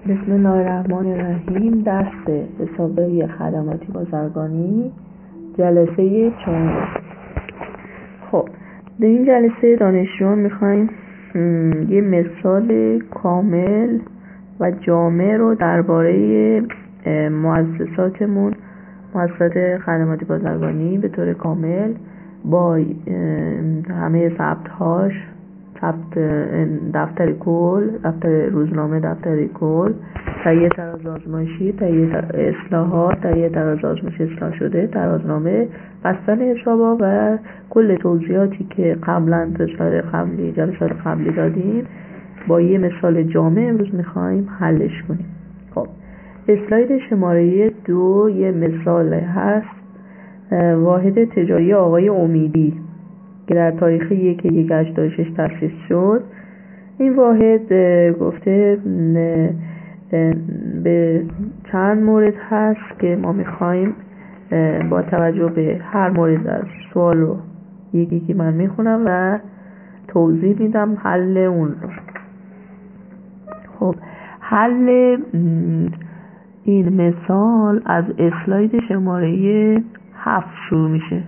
بسم الله الرحمن الرحیم. درس حسابداری خدماتی بازرگانی جلسه 4. خب در این جلسه دانشجویان میخوایم یه مثال کامل و جامع رو درباره مؤسسات خدماتی بازرگانی به طور کامل با همه ثبت دفتر کل، دفتر روزنامه، دفتر کل، تهیه تراز آزمایشی، تهیه اصلاحات، تهیه تراز آزمایشی اصلاح شده، ترازنامه، بستن حسابا و کل توضیحاتی که قبلا جلسات قبلی دادیم با یه مثال جامع امروز میخوایم حلش کنیم. خب اسلاید شماره 2 یه مثال هست. واحد تجاری آقای امیدی که در تاریخ 1/1/86 تأسیس شد. این واحد گفته به چند مورد هست که ما میخوایم با توجه به هر مورد از سوال رو یکی من میخونم و توضیح میدم حل اون رو. خب حل این مثال از اسلاید شماره 7 شروع میشه.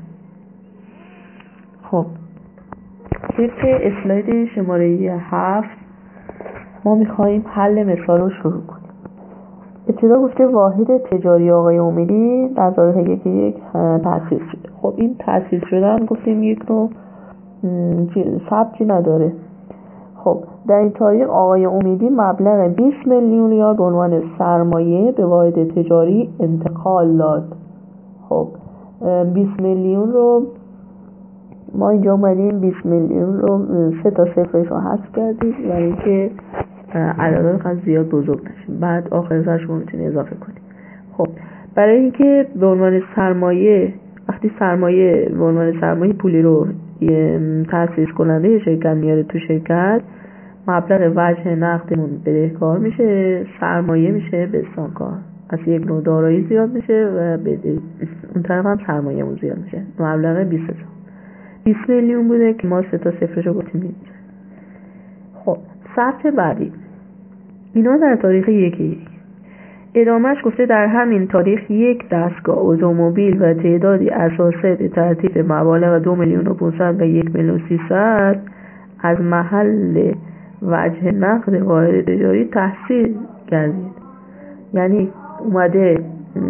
خب طبق اسلاید شماره 7 ما میخواییم حل مثال رو شروع کنیم. ابتدا گفته واحد تجاری آقای امیدی در تاریخ 1/1 تأسیس شده. خب این تأسیس شدن گفتیم یک رو ثبتی نداره. خب در این تاریخ آقای امیدی مبلغ 20 میلیون ریال به عنوان سرمایه به واحد تجاری انتقال داد. خب 20 میلیون رو ما اینجا اومدیم 20 میلیون رو 3 تا صفرش رو حذف کردیم برای اینکه عددها خیلی زیاد بزرگ نشه. بعد آخر سرش رو میتونی اضافه کنیم. خب برای اینکه به عنوان سرمایه، وقتی سرمایه به عنوان سرمایه پولی رو تأسیس کننده یه شرکت میاره تو شرکت، مبلغ وجه نقدمون بدهکار میشه، سرمایه میشه بستانکار. از یک نوع دارایی زیاد میشه و اون طرف هم سرمایه‌مون زیاد میشه. مبلغ 20 میلیون بوده که ما 3 تا صفرشو گفتیم اینجا. خب ثبت بعدی اینا در تاریخ 1/1. ادامهش گفته در همین تاریخ یک دستگاه اتومبیل و تعدادی اساسه به ترتیب مبالغ 2,500,000 و 1,300,000 از محل وجه نقد واحد تجاری تحصیل گردید. یعنی اومده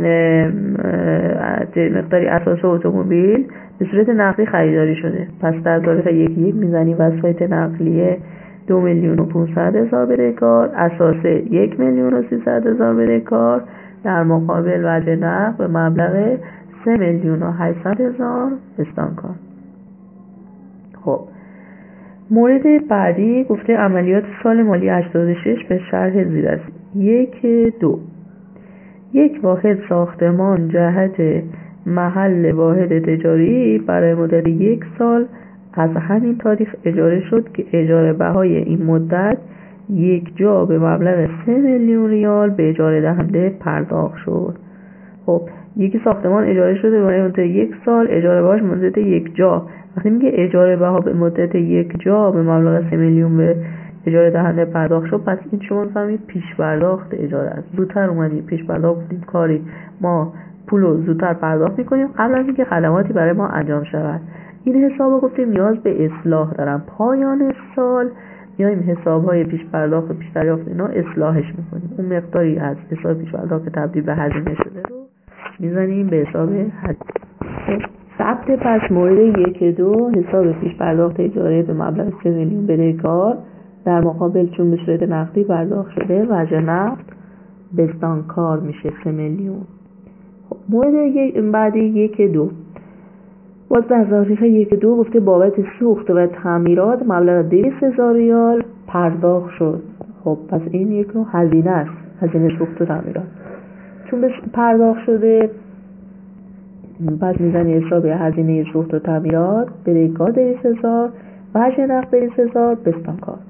مقداری اساس اتومبیل به صورت نقدی خریداری شده. پس در تاریخ 1/1 میزنیم وسایط نقلیه 2,500,000 بدهکار، اساسه 1,300,000 بدهکار، در مقابل وجه نقد به مبلغ 3,800,000 بستانکار. خب مورد بعدی گفته عملیات سال مالی 86 به شرح زیر است. 1-2 یک واحد ساختمان جهت محل واحد تجاری برای مدت 1 سال از همین تاریخ اجاره شد که اجاره بهای این مدت یک جا به مبلغ 3 میلیون ریال به اجاره دهنده پرداخت شد. خب یکی ساختمان اجاره شده برای مدت 1 سال، اجاره بهاش مدت 1 جا. وقتی میگه اجاره بها به مدت 1 جا به مبلغ 3 میلیون به اجاره دهنده پرداخت شد، پس این شما فهمید پیش پرداخت اجاره است. زودتر اومدیم پیش پرداخت بودیم کاری ما پولو زودتر پرداخت میکنیم قبل از اینکه خدماتی برای ما انجام شود. این حسابو گفتیم نیاز به اصلاح دارن. پایان سال میایم حسابهای پیش پرداخت و پیش دریافت اینا اصلاحش میکنیم. اون مقداری از حساب پیش پرداخت که تبدیل به هزینه شده رو میزنیم به حساب هزینه. ثبت پس مورد 1-2 حساب پیش پرداخت اجاره به مبلغ 3 میلیون بدهکار، در مقابل چون به صورت نقدی پرداخت شده وجه نقد بستانکار میشه 3 میلیون. خب مورد بعدی 1-2 باز در تاریخ 1-2 گفته بابت سوخت و تعمیرات مبلغ 200,000 ریال پرداخت شد. خب پس این یک نوع هزینه است، هزینه سوخت و تعمیرات. چون به پرداخت شده پس میزنی حساب هزینه سوخت و تعمیرات بدهکار 200,000 وجه نقد 200,000 بستانکار.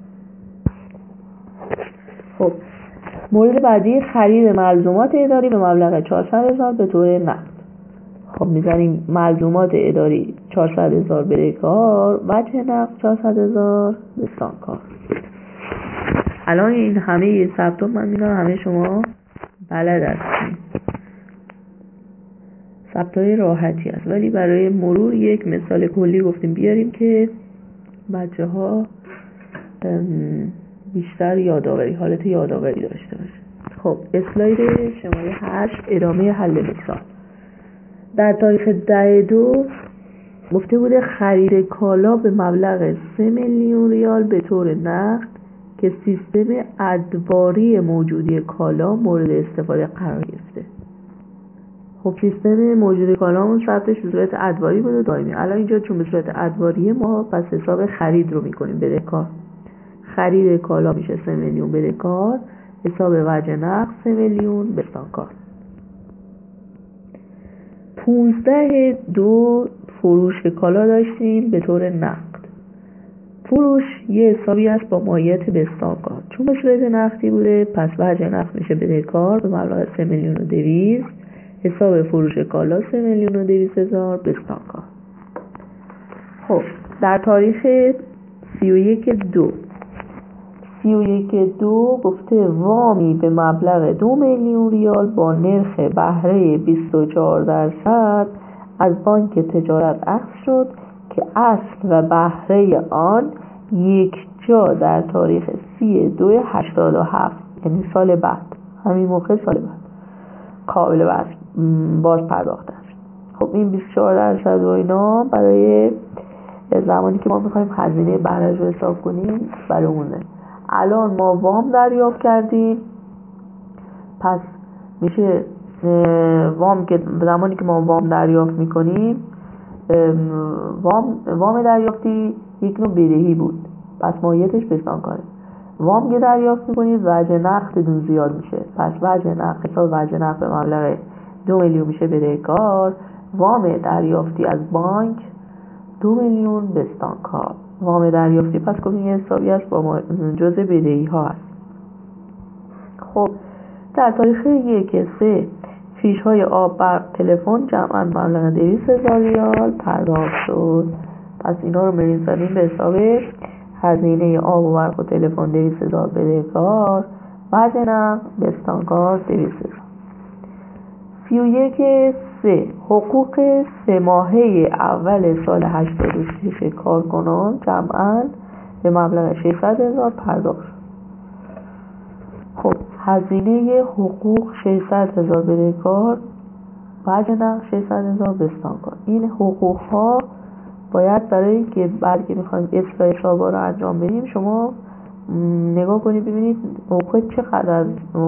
خب مورد بعدی خرید ملزومات اداری به مبلغ 400,000 به طور نقد. خب میزنیم ملزومات اداری 400,000 بدهکار، وجه نقد 400,000 بستانکار. الان این همه ثبت من میدونم همه شما بلد هستید، ثبت‌های راحتی است، ولی برای مرور یک مثال کلی گفتیم بیاریم که بچه ها بیشتر یادآوری، حالت یادآوری داشته باشه. خب اسلاید شماره 8 ادامه حل مثال. در تاریخ 10/2 گفته بوده خرید کالا به مبلغ 3 میلیون ریال به طور نقد که سیستم ادواری موجودی کالا مورد استفاده قرار گرفته. خب سیستم موجودی کالامون ثبتش به صورت ادواری بود و دائمی. الان اینجا چون به صورت ادواریه ما پس حساب خرید رو میکنیم بدهکار. خرید کالا میشه 3 میلیون بدهکار، حساب وجه نقد 3 میلیون بستانکار. 15/2 فروش کالا داشتیم به طور نقد. فروش یه حسابی است با ماهیت بستانکار. چون به صورت نقدی بوده پس وجه نقد میشه بدهکار به مبلغ 3 میلیون و 200. حساب فروش کالا 3 میلیون و 200,000 بستانکار. خب در تاریخ 31/2 گفته وامی به مبلغ 2 میلیون ریال با نرخ بهره 24% از بانک تجارت اخذ شد که اصل و بهره آن یک جا در تاریخ 30/2/87 یعنی سال بعد، همین موقع سال بعد قابل باز پرداخت است. خب این 24% و اینا برای زمانی که ما میخوایم هزینه بهره رو حساب کنیم برامونه. الان ما وام دریافت کردیم، پس میشه وام که زمانی که ما وام دریافت میکنیم وام دریافتی یک نوع بدهی بود، پس ماهیتش بستانکاره. وام که دریافت میکنید وجه نقدتون زیاد میشه، پس وجه نقد حساب وجه نقد به مبلغ 2 میلیون میشه بدهکار. وام دریافتی از بانک 2 میلیون بستانکار. وام دریافتی پس گفتیم یه حسابی است با جزء بدهی ها هست. خب در تاریخ 1/3 فیش های آب برق تلفن جمعاً مبلغ 200,000 ریال پرداخت شد. پس اینا رو می‌ریزیم به حساب هزینه آب و برق و تلفن 200,000 بدهکار، وجه نقد بستانکار 200,000. 31/3 حقوق 3 ماهه اول سال 86 کارکنان جمعاً به مبلغ 600,000 پرداخت شد. خب هزینه حقوق 600,000 بدهکار، وجه نقد 600,000 بستانکار. این حقوق ها باید برای اینکه بعد که میخوایم اصلاح حسابا رو انجام بدیم شما نگاه کنید ببینید حقوق چقدر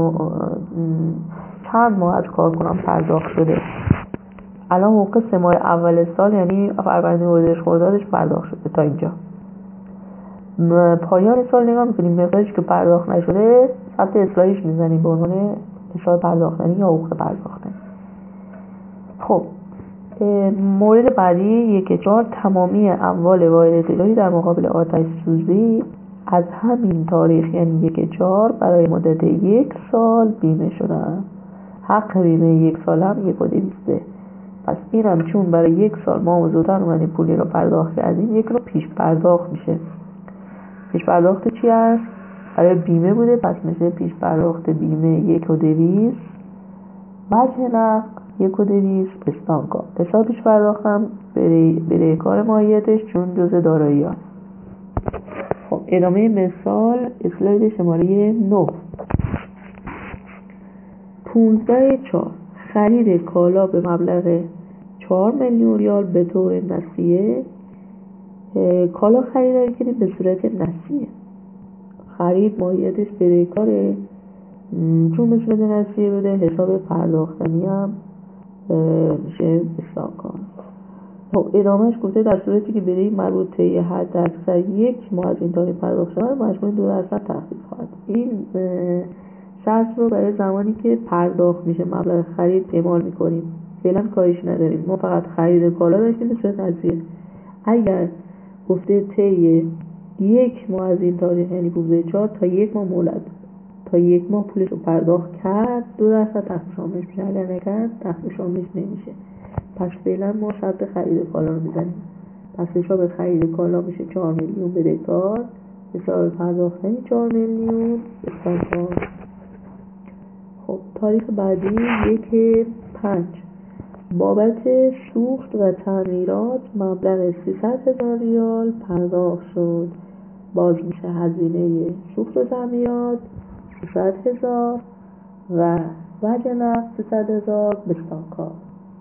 چند ماه از کارکنان پرداخت شده. الان حقوق 3 ماه اول سال یعنی فروردین اردیبهشت خردادش پرداخت شده تا اینجا. پایان سال نگاه میکنیم مقدارش که پرداخت نشده ثبت اصلاحیش میزنیم به عنوان حساب پرداختنی یا حقوق پرداختنی. خب مورد بعدی 1/4 تمامی اموال واحد تجاری در مقابل آتش سوزی از همین تاریخ یعنی 1/4 برای مدت 1 سال بیمه شدن. حق بیمه 1 سال هم 1,200. پس اینم چون برای 1 سال ما زودتر اومدیم پولی رو پرداخت کردیم یک رو پیش پرداخت میشه. پیش پرداخت چی هست؟ برای بیمه بوده پس میشه پیش پرداخت بیمه 1,200 وجه نقد 1,200 بستانکار. حساب پیش پرداختم بدهکار ماهیتش چون جزء دارایی هست. خب ادامه مثال اسلاید شماره 9. 15/4 خرید کالا به مبلغ 4 میلیون ریال به طور نسیه. کالا خریداری کردیم به صورت نسیه، خرید ماهیتش بدهکاره چون به صورت نسیه بوده حساب پرداختنی هم میشه بستانکار. خب ادامهش گفته در صورتی که بدهی مربوطه حد اکثر 1 ماه از این تاریخ پرداخت شود مجموع 2% تخفیف خواهد. این شرط رو برای زمانی که پرداخت میشه مبلغ خرید اعمال میکنیم، فعلا کاریش نداریم، ما فقط خرید کالا داشتیم به صورت نسیه. اگر گفته طی 1 ماه از این تاریخ یعنی 15/4 تا 1 ماه مولد، تا 1 ماه پولش رو پرداخت کرد 2% تخفیف شاملش میشه، اگر نکرد تخفیف شاملش نمیشه. پس فعلا ما شرط خرید کالا رو میزنیم. پس حساب خرید کالا میشه 4 میلیون بدهکار حساب پرداختنی 4 میلیون استانکار. خب تاریخ بعدی 1/5 بابت سوخت و تعمیرات مبلغ 300,000 ریال پرداخت شد. باز میشه هزینه سوخت و تعمیرات 300,000 و وجه نقد 300,000 بستانکار.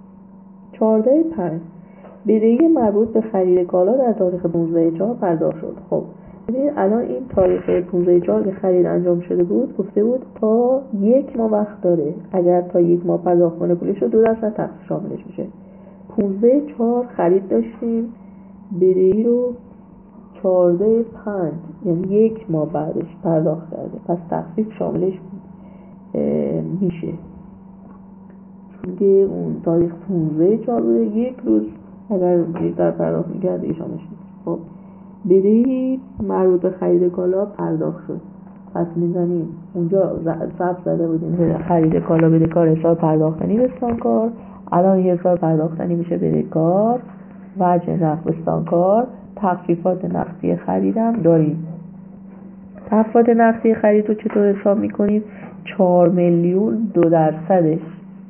14/5 بدهی مربوط به خرید کالا در تاریخ 15/4 پرداخت شد. خب ببینید الان این تاریخ 15/4 که خرید انجام شده بود گفته بود تا 1 ماه وقت داره. اگر تا 1 ماه پرداخت کنه پولش رو 2% تخفیف شاملش میشه. 15/4 خرید داشتیم، بدهی رو 14/5 یعنی 1 ماه بعدش پرداخت کرده، پس تخفیف شاملش میشه. چون که اون تاریخ 15/4 بوده، 1 روز اگر بیشتر پرداخت میکرد دیگه شاملش میشه. خب بدهی مربوط به خرید کالا پرداخت شد، پس میزنیم اونجا ثبت زده بودیم خرید کالا بدهکار حساب پرداختنی بستانکار. الان یه حساب پرداختنی میشه بدهکار، وجه نقد بستانکار. تخفیفات نقدی خریدم داریم. تخفیفات نقدی خرید رو چطور حساب میکنیم؟ 4 میلیون 2%،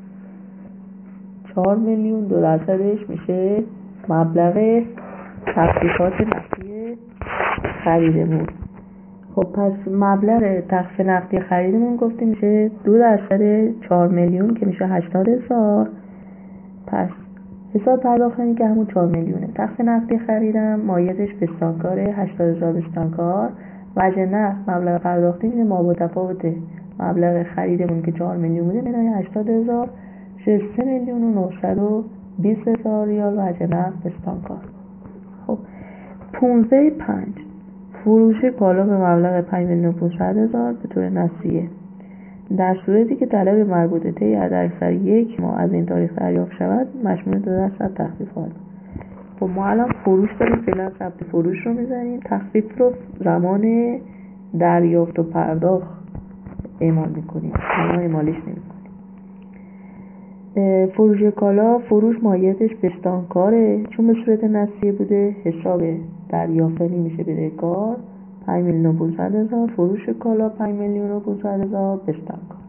4 میلیون 2% میشه مبلغ تخفیفات نقدی خریدمون. خب پس مبلغ تخفیف نقدی خریدمون گفتیم میشه 2% 4 میلیون که میشه 80,000. پس حساب پرداختنی که همون 4 میلیونه. تخفیف نقدی خریدم مایزش بستانکاره 80,000 بستانکار. وجه نقد مبلغ پرداختی میشه ما با تفاوت مبلغ خریدمون که 4 میلیون بوده منهای 80,000 میشه 3 میلیون و 920,000 ریال وجه نقد بستانکار. خب 15/5 فروش کالا به مبلغ 5,500,000 به طور نسیه. در صورتی که طلب مربوطه طی حداکثر 1 ماه از این تاریخ دریافت شود مشمول 2% تخفیفات. خب ما الان فروش داریم، فعلا ثبت فروش رو میزنیم. تخفیف رو زمان دریافت و پرداخت اعمال میکنیم، زمان اعمالش نمیکنیم. فروش کالا فروش مایزش بستانکاره، چون به صورت نسیه بوده حساب دریافتنی میشه بدهکار 5,500,000. فروش کالا 5,500,000 بستانکار.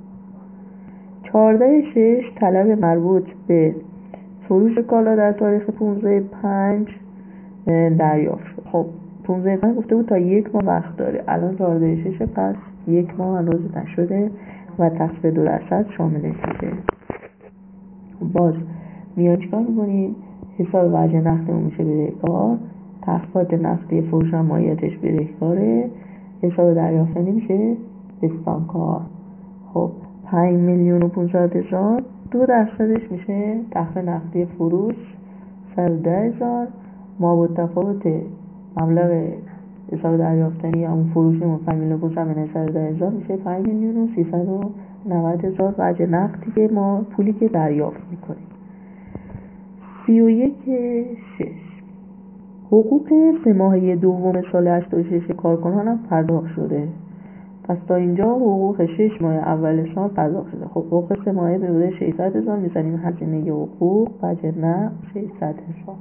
14/6 طلب مربوط به فروش کالا در تاریخ 15/5 دریافت شد. خب 15/5 گفته بود تا 1 ماه وقت داره، الان 14/6 پس 1 ماه هنوز نشده و تخفیف 2% شاملش میشه. باز میان چیکار میکنیم؟ حساب وجه نقدمون میشه بدهکار، تخفیفات نقدی فروش هم مایزش بدهکاره، حساب دریافتنی میشه بستانکار. خب 5,500,000 2% میشه تخفیف نقدی فروش 110,000 ما با تفاوت مبلغ حساب دریافتنی همون فروشمون 5,500,000 منهای 110,000 میشه 5,390,000 وجه نقدی که ما پولی که دریافت میکنیم. 31/6 حقوق 3 ماهه دوم سال 86 کارکنان هم پرداخت شده. پس تا اینجا حقوق 6 ماه اول سال پرداخت شده. خب حقوق 3 ماهه به بوده 600,000 میزنیم هزینه حقوق وجه نقد 600,000.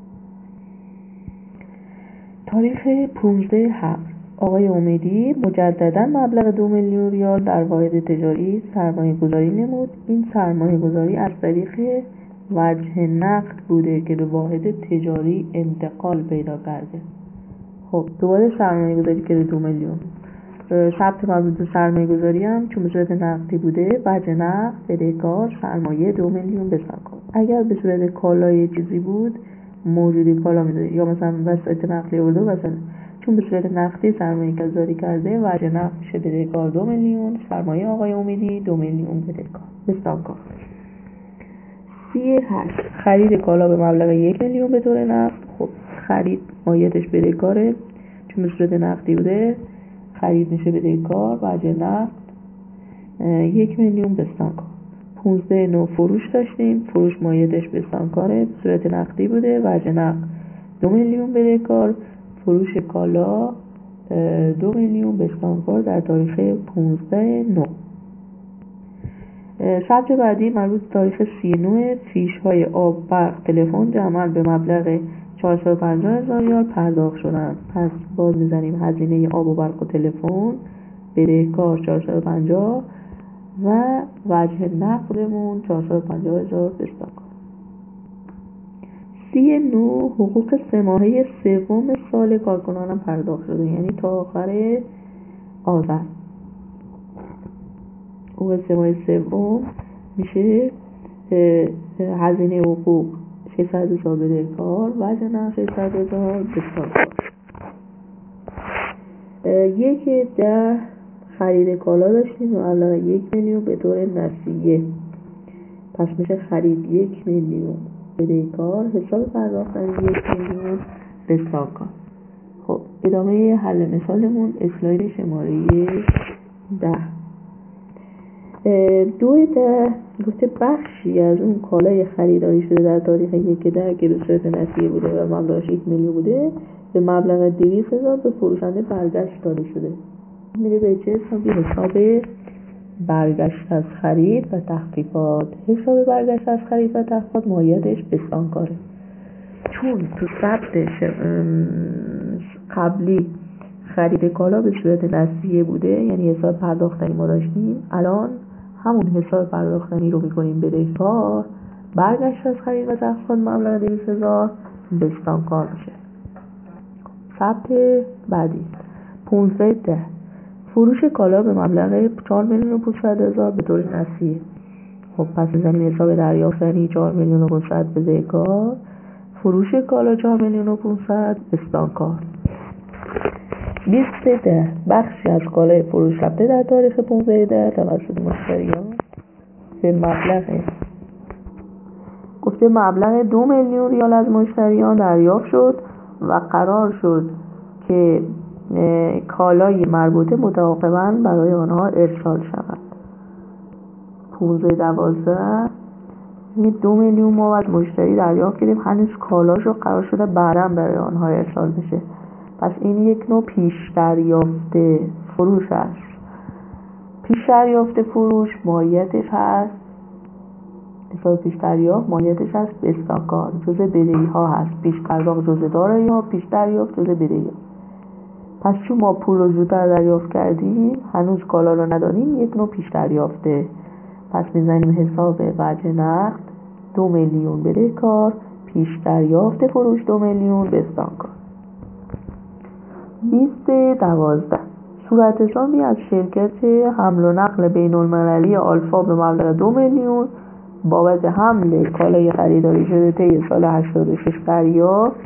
تاریخ 15/7 آقای امیدی مجددا مبلغ 2 میلیون ریال در واحد تجاری سرمایه گذاری نمود. این سرمایه گذاری از طریق وجه نقد بوده که به واحد تجاری انتقال پیدا کرده. خب دوباره سرمایه گذاری که 2 میلیون ثبت مربوط به سرمایه گذاری هم چون به صورت نقدی بوده وجه نقد بدهکار سرمایه 2 میلیون بستانکار. اگر به صورت کالای چیزی بود موجودی کالا میده یا مثلا وسایل نقدی آورده مثلا چون به صورت نقدی سرمایه گذاری کرده وجه نقد میشه بدهکار 2 میلیون سرمایه آقای امیدی 2 میلیون بدهکار بستانکار. 38 خرید کالا به مبلغ 1 میلیون به طور نقد. خب خرید مایزش بدهکاره چون به صورت نقدی بوده خرید میشه بدهکار وجه نقد 1 میلیون بستانکار. 15/9 فروش داشتیم، فروش مایزش بستانکاره به صورت نقدی بوده وجه نقد 2 میلیون بدهکار. فروش کالا 2 میلیون بستانکار در تاریخ 15/9. ثبت بعدی مربوط تاریخ 39 فیش های آب برق تلفن جمع به مبلغ 450,000 ریال پرداخت شدن. پس باز میزنیم هزینه آب و برق و تلفن بدهکار 450 و وجه نقدمون 450,000 بستانکار. 39 حقوق 3 ماهه سوم سال کارکنانم پرداخت شده، یعنی تا آخر آذر. حقوق 3 ماه سوم میشه هزینه حقوق 600,000 بدهکار، وجه نقد 600,000 بستانکار. 1/10 خرید کالا داشتیم و مبلغ 1,000,000 به طور نسیه، پس میشه خرید 1,000,000 بدهکار، حساب پرداختنی 1,000,000 بستانکار. خب ادامه حل مثالمون اسلاید شماره 10. 2/10 گفته بخشی از اون کالای خریداری شده در تاریخ 1/10 که به صورت نسیه بوده و مبلغش 1,000,000 بوده به مبلغ 200,000 به فروشنده برگشت داده شده. میره به چه حسابی؟ حساب برگشت از خرید و تخفیفات. حساب برگشت از خرید و تخفیفات ماهیتش بستانکاره. چون تو ثبت قبلی خرید کالا به صورت نسیه بوده، یعنی حساب پرداختنی ما داشتیم، الان همون حساب پرداختنی رو میکنیم بدهکار، برگشت از خرید و تخفیفات مبلغ 200,000 بستانکار میشه. ثبت بعدی 15/10 فروش کالا به مبلغ 4,500,000 به طور نسیه. خب پس میزنیم حساب دریافتنی 4,500,000 بدهکار، فروش کالا 4,500,000 بستانکار. 20/10 بخشی از کالای فروش رفته در تاریخ 15/10 توسط مشتریان به مبلغ 2,000,000 ریال از مشتریان دریافت شد و قرار شد که کالای مربوطه متعاقباً برای آنها ارسال شود. 15/12 این 2,000,000 ما از مشتری دریافت کردیم، هنوز کالاشو قرار شده بعداً برای آنها ارسال بشه، پس این یک نوع پیش دریافت فروش است. پیش دریافت فروش ماهیتش هست حساب پیش دریافت ماهیتش هست بستانکار، جزء بدهی ها هست. پیش پرداخت جزء دارایی ها، پیش دریافت جزء بدهی ها. پس چون ما پول رو زودتر دریافت کردیم هنوز کالا رو نداریم، یک نوع پیش دریافته. پس میزنیم حساب وجه نقد 2,000,000 بدهکار، پیش دریافت فروش 2,000,000 بستانکار. 20/12 صورت حسابی از شرکت حمل و نقل بین المللی آلفا به مبلغ 2,000,000 بابت حمل کالای خریداری شده طی سال 86 دریافت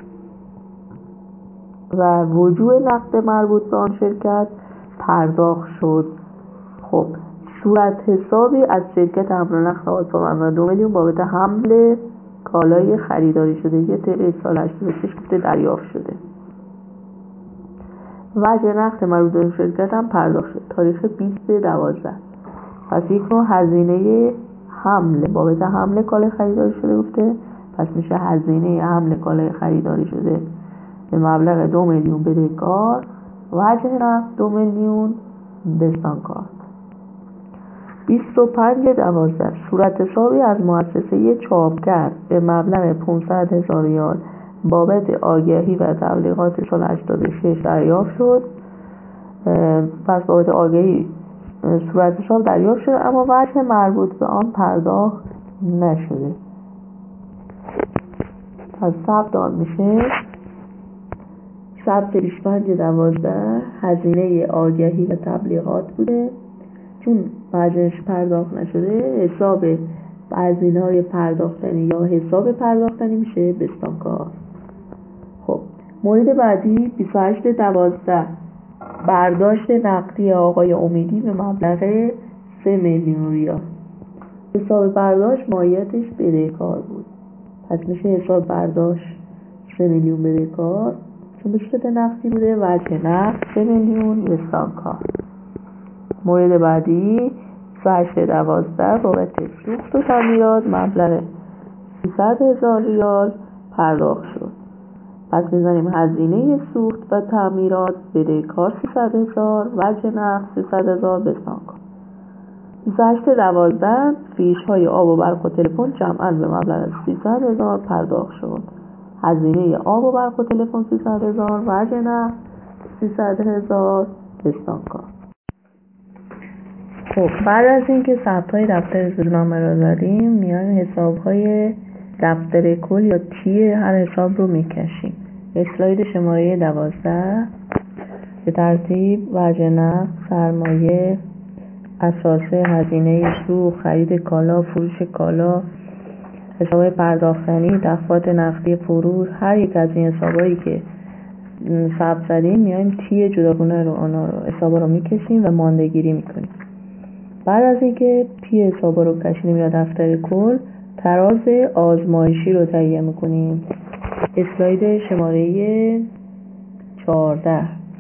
و وجوه نقد مربوط به آن شرکت پرداخت شد. خب صورت حسابی از شرکت حمل و نقل آلفا به مبلغ 2,000,000 بابت حمل کالای خریداری شده که طی سال 86 گفته دریافت شده. وجه نقد مربوط به شرکت هم پرداخت شد تاریخ 20/12. پس یک نوع هزینه حمل بابت حمل کالای خریداری شده گفته، پس میشه هزینه حمل کالای خریداری شده به مبلغ 2,000,000 بدهکار، وجه نقد 2,000,000 بستانکار. 25/12 صورت حسابی از مؤسسه چاپگر به مبلغ 500,000 ریال بابت آگهی و تبلیغات سال 86 دریافت شد. پس بابت آگهی صورت حساب دریافت شد اما وجه مربوط به آن پرداخت نشده. پس ثبت آن میشه ثبت 25/12 هزینه آگهی و تبلیغات بوده، چون وجهش پرداخت نشده حساب هزینه‌های پرداختنی یا حساب پرداختنی میشه بستانکار. خب مورد بعدی 28/12 برداشت نقدی آقای امیدی به مبلغ 3,000,000 ریال. حساب برداشت ماهیتش بدهکار بود، پس میشه حساب برداشت 3,000,000 بدهکار چون به صورت نقدی بوده، وجه نقد 3,000,000 بستانکار. مورد بعدی 28/12 بابت سوخت و تعمیرات مبلغ 300,000 ریال پرداخت شد. پس میزنیم هزینه سوخت و تعمیرات بدهکار 300,000، وجه نقد 300,000 بستانکار. 28/12 فیش های آب و برق و تلفن جمعاً به مبلغ 300,000 پرداخت شد. هزینه آب و برق و تلفن 300,000 وجه نقد 300,000 بستانکار. خب بعد از اینکه ثبت‌های دفتر زودنامه رو داریم میایم حساب‌های دفتر کل یا تی هر حساب رو میکشیم. اسلاید شماره 12 به ترتیب وجه نقد، سرمایه، اساسه، هزینه سوخت، خرید کالا، فروش کالا، حساب پرداختنی، دفعات نقدی فروش. هر یک از این حسابایی که ثبت زدیم میایم تی جداگانه رو اونا رو حسابا رو میکشیم و ماندگیری میکنیم. بعد از اینکه تی حسابا رو کشیدیم یا دفتر کل، تراز آزمایشی رو تهیه میکنیم. اسلاید شماره 14.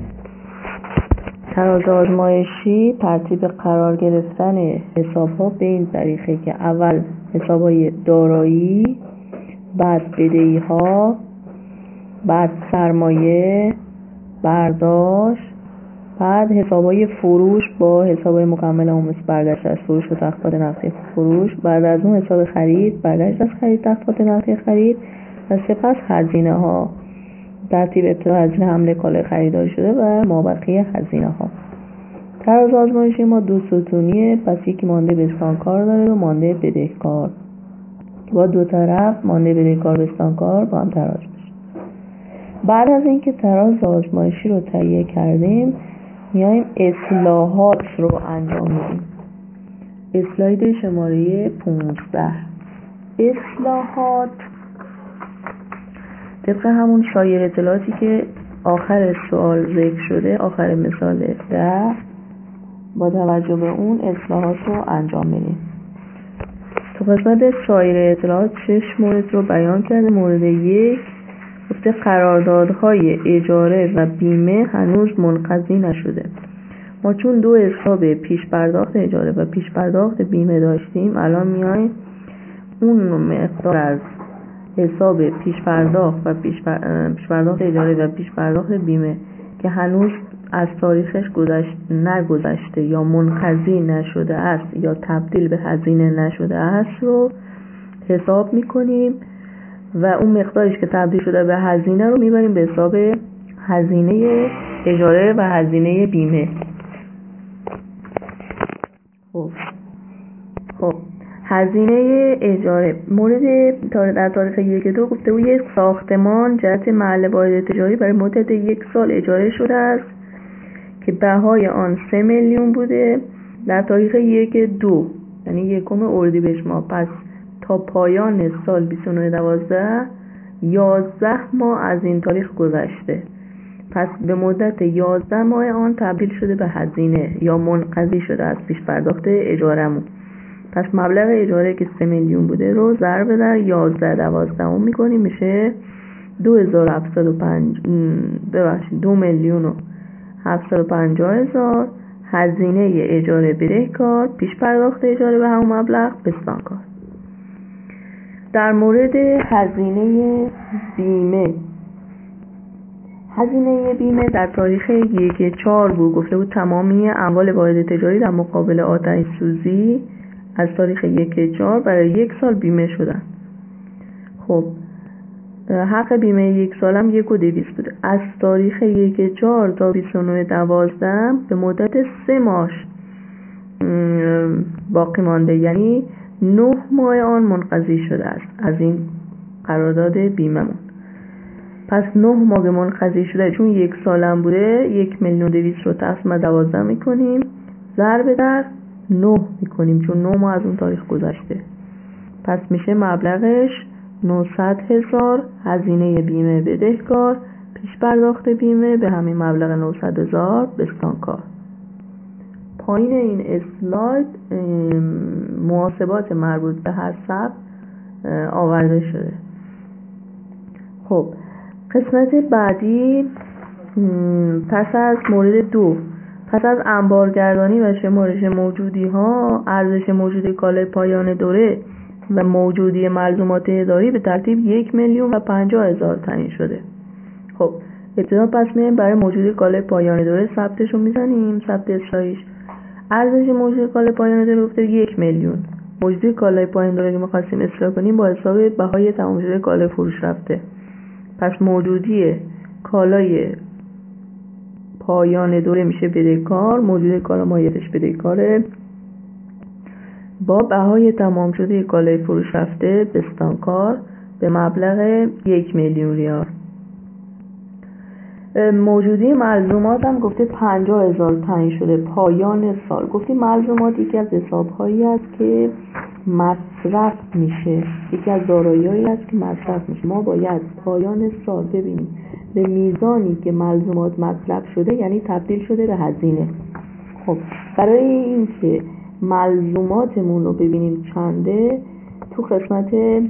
تراز آزمایشی ترتیب قرار گرفتن حساب‌ها به این طریقه که اول حساب‌های دارایی، بعد بدهی‌ها، بعد سرمایه، برداشت، بعد حساب‌های فروش با حساب‌های مکمل اون مثل برگشت از فروش و دفعات نقدی فروش، بعد از اون حساب خرید، برگشت از خرید، دفعات نقدی خرید و سپس هزینه‌ها. ترتیب ابتدا هزینه حمل کالای خریداری شده و مابقی هزینه‌ها. تراز آزمایشی ما دو ستونیه، پس یکی مانده بستانکار داره و مانده بدهکار. با دو طرف مانده بدهکار بستانکار با هم تراز میشه. بعد از اینکه تراز آزمایشی رو تهیه کردیم میایم اصلاحات رو انجام میدیم. اسلاید شماره 15. اصلاحات طبق همون سایر اطلاعاتی که آخر سوال ذکر شده، آخر مثال 10 با توجه به اون اصلاحات رو انجام میدیم. تو قسمت سایر اطلاعات 6 مورد رو بیان کرده. مورد 1 گفته قراردادهای اجاره و بیمه هنوز منقضی نشده. ما چون دو حساب پیش پرداخت اجاره و پیش پرداخت بیمه داشتیم، الان میایم اون مقدار از حساب پیش پرداخت و پیش پرداخت اجاره و پیش پرداخت بیمه که هنوز از تاریخش نگذشته یا منقضی نشده است یا تبدیل به هزینه نشده است رو حساب میکنیم و اون مقدارش که تبدیل شده به هزینه رو میبریم به حساب هزینه اجاره و هزینه بیمه. خب هزینه اجاره مورد در تاریخ 1/2 گفته بود یک ساختمان جهت محل واحد تجاری برای مدت 1 سال اجاره شده است که بهای آن 3 میلیون بوده در تاریخ 1/2 یعنی 1 اردیبهشت ماه. پس تا پایان سال 29/12 11 ماه از این تاریخ گذشته. پس به مدت 11 ماه آن تبدیل شده به هزینه یا منقضی شده از پیش پرداخت اجارمون. پس مبلغ اجاره که 3 میلیون بوده رو ضرب در 11/12 میکنیم، میشه 2,750,000 هزینه اجاره بدهکار، پیش پرداخت اجاره به همون مبلغ بستانکار. در مورد هزینه بیمه در تاریخ 1/4 بود. گفته بود تمامی اموال واحد تجاری در مقابل آتش سوزی از تاریخ 1/4 برای 1 سال بیمه شدن. خب حق بیمه 1 سال هم 1,200 بوده. از تاریخ 1/4 تا 29/12 به مدت 3 ماه باقی مانده، یعنی 9 ماه آن منقضی شده است از این قرارداد بیمه‌مون. پس 9 ماه منقضی شده، چون 1 سالم بوده 1,200,000 رو تقسیم 12 میکنیم ضرب در 9 میکنیم، چون 9 ماه از اون تاریخ گذشته. پس میشه مبلغش 900,000 هزینه بیمه بدهکار، پیش پرداخت بیمه به همین مبلغ 900,000 بستانکار. پایین این اسلاید محاسبات مربوط به هر ثبت آورده شده. خب قسمت بعدی پس از مورد 2 پس از انبارگردانی و شمارش موجودی ها، ارزش موجودی کالای پایان دوره و موجودی ملزومات اداری به ترتیب 1,050,000 تعیین شده. خب ابتدا پس میایم برای موجودی کالای پایان دوره ثبتش رو میزنیم. ثبت اصلاحیش ارزش موجودی کالای پایان دوره گفته 1 میلیون. موجودی کالای پایان دوره که می‌خواستیم اصلاح کنیم با حساب بهای تمام شده کالای فروش رفته پس موجودی کالای پایان دوره میشه بدهکار، موجودی کالا مایتش بدهکاره، با بهای تمام شده کالای فروش رفته بستانکار به مبلغ 1,000,000 ریال. موجودی ملزومات هم گفته 50,000 تعیین شده پایان سال. گفته ملزومات یکی از حساب‌هایی است که مصرف میشه، یکی از دارایی‌هایی است که مصرف میشه. ما باید پایان سال ببینیم به میزانی که ملزومات مصرف شده یعنی تبدیل شده به هزینه. خب برای اینکه ملزوماتمون رو ببینیم چنده، تو قسمت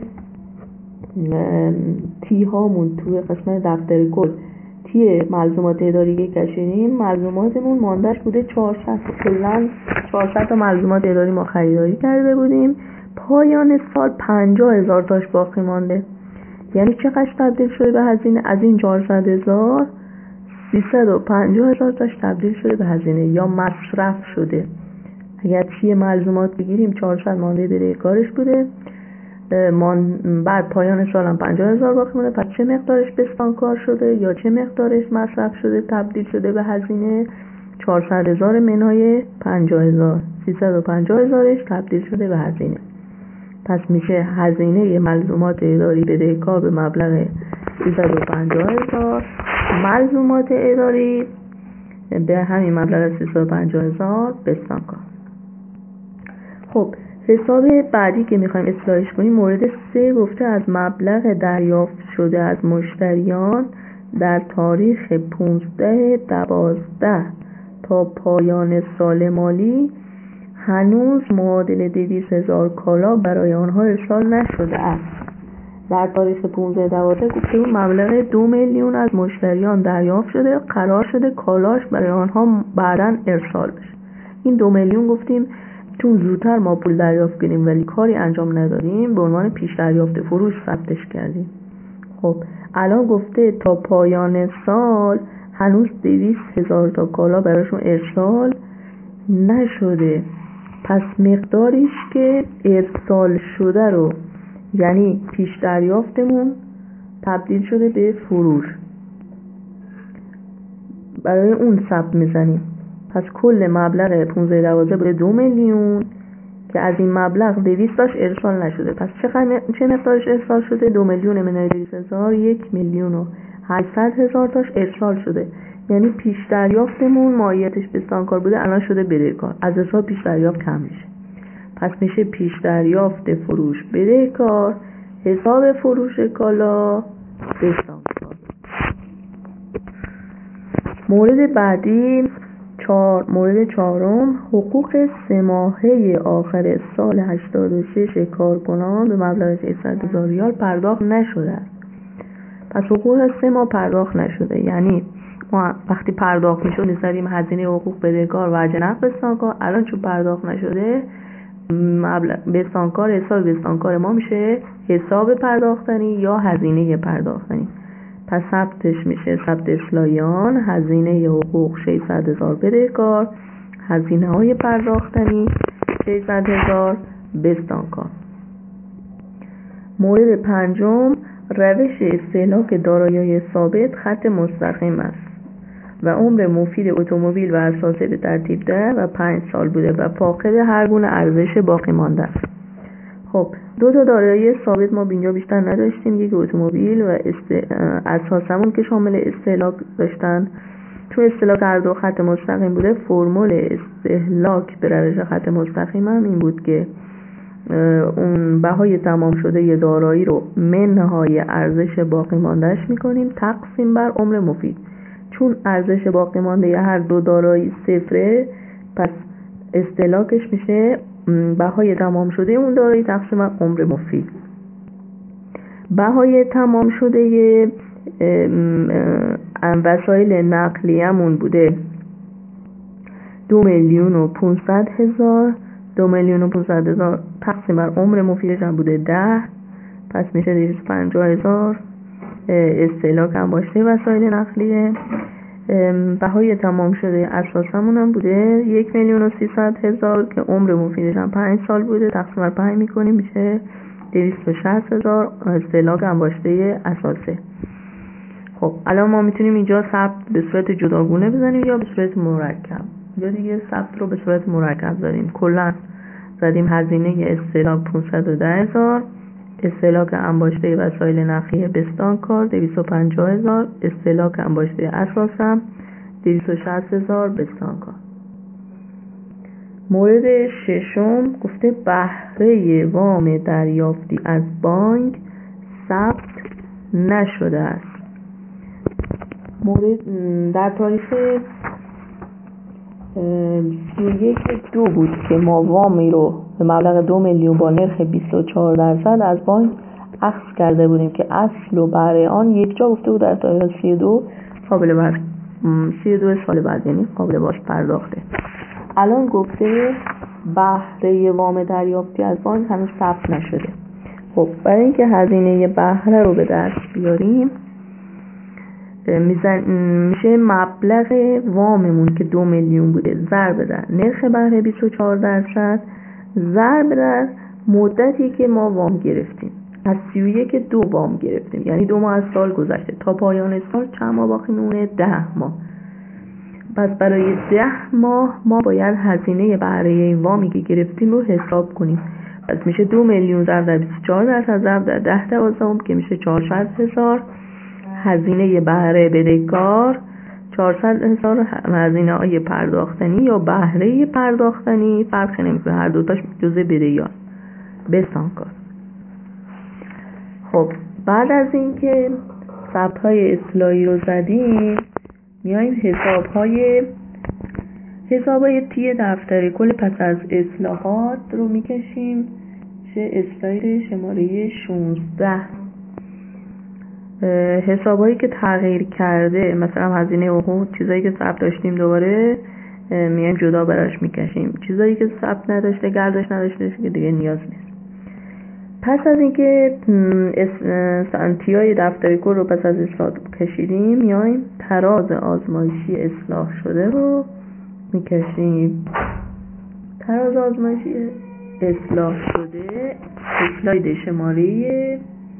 تی هامون تو قسمت دفتر کل تی ملزومات اداری کشیدیم، ملزوماتمون ماندهش بوده 400. کلاً 400 تا ملزومات اداری ما خریداری کرده بودیم. پایان سال 50,000 تاش باقی مانده. یعنی چقدر تبدیل شده به هزینه؟ از این 400,000 350,000 تاش تبدیل شده به هزینه یا مصرف شده. اگر تی ملزومات بگیریم 400 مانده بدهکارش بوده، بعد پایان سال هم 50,000 باقی مونده. پس چه مقدارش بستانکار شده یا چه مقدارش مصرف شده تبدیل شده به هزینه؟ 400,000 منهای 50,000، 350,000ش تبدیل شده به هزینه. پس میشه هزینه ملزومات اداری بدهکار به مبلغ 350,000، ملزومات اداری به همین مبلغ 350,000 بستانکار. خب حساب بعدی که میخوایم اصلاحش کنیم مورد 3 گفته از مبلغ دریافت شده از مشتریان در تاریخ 15/12 تا پایان سال مالی هنوز معادل 200,000 کالا برای آنها ارسال نشده است. در تاریخ 15/12 گفته اون مبلغ 2,000,000 از مشتریان دریافت شده، قرار شده کالاش برای آنها بعداً ارسال بشه. این 2,000,000 گفتیم چون زودتر ما پول دریافت کردیم ولی کاری انجام ندادیم به عنوان پیش دریافت فروش ثبتش کردیم. خب الان گفته تا پایان سال هنوز 200,000 تا کالا براشون ارسال نشده. پس مقداریش که ارسال شده رو یعنی پیش دریافتمون تبدیل شده به فروش، برای اون ثبت میزنیم. پس کل مبلغ 15/12 بوده 2,000,000 که از این مبلغ 200 تاش ارسال نشده. پس چه مقدارش ارسال شده؟ 2,000,000 منهای 200,000 1,800,000 تاش ارسال شده. یعنی پیش دریافتمون ماهیتش بستانکار بوده الان شده بدهکار، از حساب پیش دریافت کم میشه. پس میشه پیش دریافت فروش بدهکار، حساب فروش کالا بستانکار. مورد بعدی مورد 4 حقوق 3 ماهه آخر سال 86 کارکنان به مبلغ 600,000 ریال پرداخت نشده است. پس حقوق 3 ماه پرداخت نشده، یعنی ما وقتی پرداخت میشد می‌ذاریم هزینه حقوق بدهکار و اجنه بستانکار. الان چون پرداخت نشده مبلغ بستانکار، حساب بستانکار ما میشه حساب پرداختنی یا هزینه پرداختنی. پس ثبتش میشه ثبت اصلاحیان، هزینه حقوق 600,000 بدهکار، هزینه های پرداختنی 600,000 بستانکار. مورد 5 روش استهلاک دارایی ثابت خط مستقیم است و عمر مفید اتومبیل و اساسه به ترتیب 10 و 5 سال بوده و فاقد هر گونه ارزش باقی مانده است. خب 2 تا دارایی ثابت ما اینجا بیشتر نداشتیم، یک اتومبیل و اساسمون که شامل استهلاک داشتن. تو استهلاک هر دو خط مستقیم بوده. فرمول استهلاک به روش خط مستقیم هم این بود که اون بهای تمام شده ی دارایی رو منهای ارزش باقی ماندهش میکنیم تقسیم بر عمر مفید. چون ارزش باقی مانده ی هر دو دارایی 0، پس استهلاکش میشه بهای تمام شده اون دارایی تقسیم بر عمر مفید. بهای تمام شده ی وسایل نقلیه‌مون بوده 2,500,000. 2,500,000 تقسیم بر عمر مفیدش هم بوده 10، پس میشه 250,000 استهلاک انباشته وسایل نقلیه. بهای تمام شده اساسمون هم بوده 1,300,000 که عمر مفیدش هم 5 سال بوده، تقسیم بر 5 میکنیم میشه 260,000 استهلاک انباشته اساسه. خب الان ما میتونیم اینجا ثبت به صورت جداگونه بزنیم یا به صورت مرکب. یا دیگه ثبت رو به صورت مرکب زدیم. کلا زدیم هزینه استهلاک 510,000، استهلاک انباشته وسایل نقلیه بستانکار 250,000، استهلاک انباشته اساسم 260,000 بستانکار. مورد ششم گفته بهره وام دریافتی از بانک ثبت نشده است. مورد در تاریخ 31/2 بود که ما وامی رو به مبلغ 2 میلیون با نرخ 24% از بانک اخذ کرده بودیم که اصل و بهره آن یک جا گفته بود در تاریخ 32 سال بعد، یعنی قابل باش پرداخته. الان گفته بهره وام دریافتی از بانک هنوز ثبت نشده. خب برای اینکه هزینه بهره رو به دست بیاریم میشه مبلغ واممون که 2 میلیون بوده ضرب در نرخ بهره 24% ضرب در مدتی که ما وام گرفتیم. از 31/2 وام گرفتیم، یعنی 2 ماه از سال گذشته تا پایان سال چند ماه باقی میمونه؟ 10 ماه. پس برای 10 ماه ما باید هزینه بهره وامی که گرفتیم رو حساب کنیم. پس میشه 2 میلیون ضرب در 24% ضرب در 10/12 که میشه 400,000 هزینه بهره بدهکار، 400,000 هزینه های پرداختنی یا بهره پرداختنی، فرقی نمیکنه، هر دوتاش جزء بدهیان بستانکار. خب بعد از اینکه ثبت های اصلاحی رو زدیم میایم حسابهای تی دفتر کل پس از اصلاحات رو میکشیم. چه اسلاید شماره 16 حسابایی که تغییر کرده، مثلا هزینه حقوق، چیزایی که ثبت داشتیم دوباره میایم جدا براش میکشیم. چیزایی که ثبت نداشته، گردش نداشته که دیگه نیاز نیست. پس از اینکه سنتیای دفتر کل رو پس از اصلاح کشیدیم میایم تراز آزمایشی اصلاح شده رو میکشیم. تراز آزمایشی اصلاح شده اسلاید شماره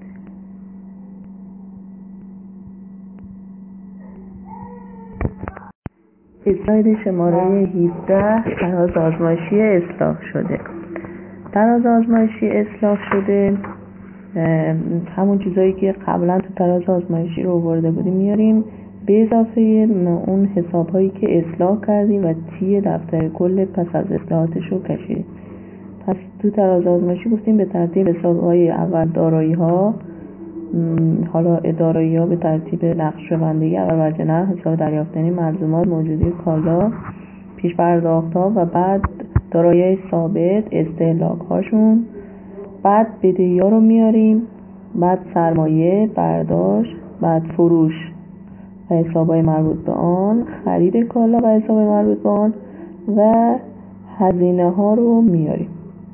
اسلاید شماره 17 تراز آزمایشی اصلاح شده. تراز آزمایشی اصلاح شده همون چیزایی که قبلا تو تراز آزمایشی رو آورده بودیم میاریم به اضافه اون حساب هایی که اصلاح کردیم و تی دفتر کل پس از اصلاحاتش رو کشیدیم. پس تو تراز آزمایشی گفتیم به ترتیب حساب های اول دارایی ها، حالا دارایی ها به ترتیب نقشه‌بندی اول وجه نرخ، حساب دریافتنی، ملزومات، موجودی کالا، پیش پرداخت ها و بعد دارایی ثابت، استهلاک هاشون، بعد بدهی ها رو میاریم، بعد سرمایه، برداشت، بعد فروش و حسابای مربوط به آن، خرید کالا و حساب مربوط به آن و هزینه ها رو میاریم.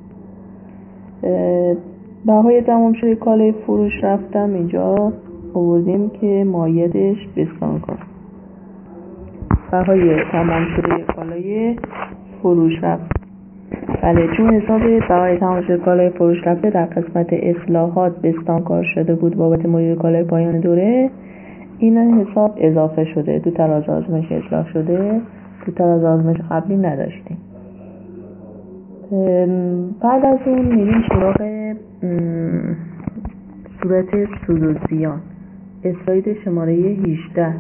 بهای تمام شده کالای فروش رفتم اینجا آوردیم که مایدش بستانکار. بهای تمام شده کالای فروش رفت. بله، چون حساب بهای تمام شده کالای فروش رفته در قسمت اصلاحات بستانکار شده بود بابت مدیر کالای پایان دوره، این حساب اضافه شده. تو تراز آزمایش اصلاح شده، تو تراز آزمایش قبلی نداشتیم. بعد از اون میریم سراغ صورت سود و زیان، اسلاید شماره 18.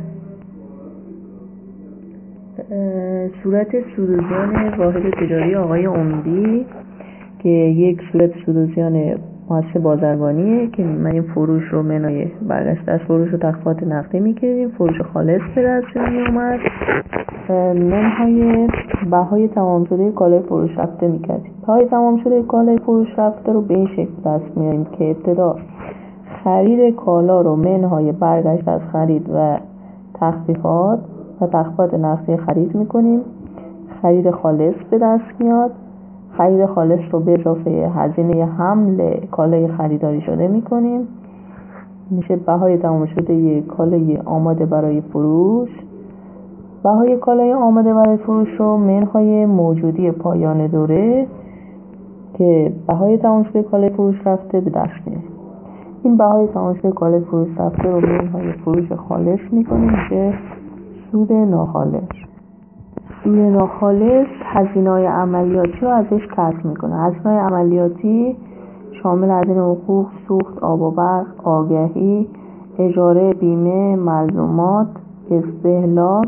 صورت سود و زیان واحد تجاری آقای امیدی که یک صورت سود و زیان مؤسسه بازرگانیه که این فروش رو منای برگشته از فروش و تخفیفات نقدی میکردیم، فروش خالص به دست میومد، منهای بهای تمام شده کالای فروش رفته میکردیم. بهای تمام شده کالای فروش رفته رو به این شکل دست میاریم که ابتدا خرید کالا رو منهای برگشت از خرید و تخفیفات نقدی خرید میکنیم، خرید خالص به دست میاد. خرید خالص رو به اضافه هزینه حمل کالای خریداری شده میکنیم، میشه بهای تمام شده یک کالای آماده برای فروش. بهای کالای آماده برای فروش رو منهای موجودی پایان دوره که بهای تمام شده کالای فروش رفته به دست میاد. این بهای تمام شده کالای فروش رفته رو به های فروش خالص میکنیم که سود ناخالص. سود ناخالص هزینه‌های عملیاتی رو ازش کسر میکنه. هزینه‌های عملیاتی شامل هزینه حقوق، سوخت، آب و برق، آگهی، اجاره، بیمه، ملزومات، استهلاک،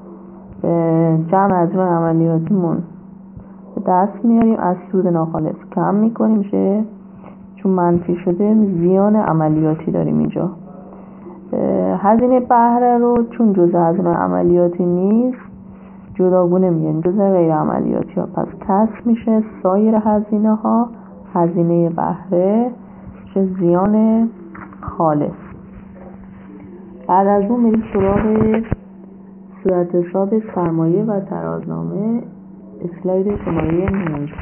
جمع هزینه‌های عملیاتیمون به دست میاریم، از سود ناخالص کم میکنیم، میشه چون منفی شده زیان عملیاتی داریم اینجا. هزینه بهره رو چون جزء هزینه عملیاتی نیست جداگونه میگیم جزء غیر عملیاتی ها، پس کسر میشه سایر هزینه ها، هزینه بهره میشه زیان خالص. بعد از اون میریم سراغ صورت حساب سرمایه و ترازنامه، اسلاید شماره 19.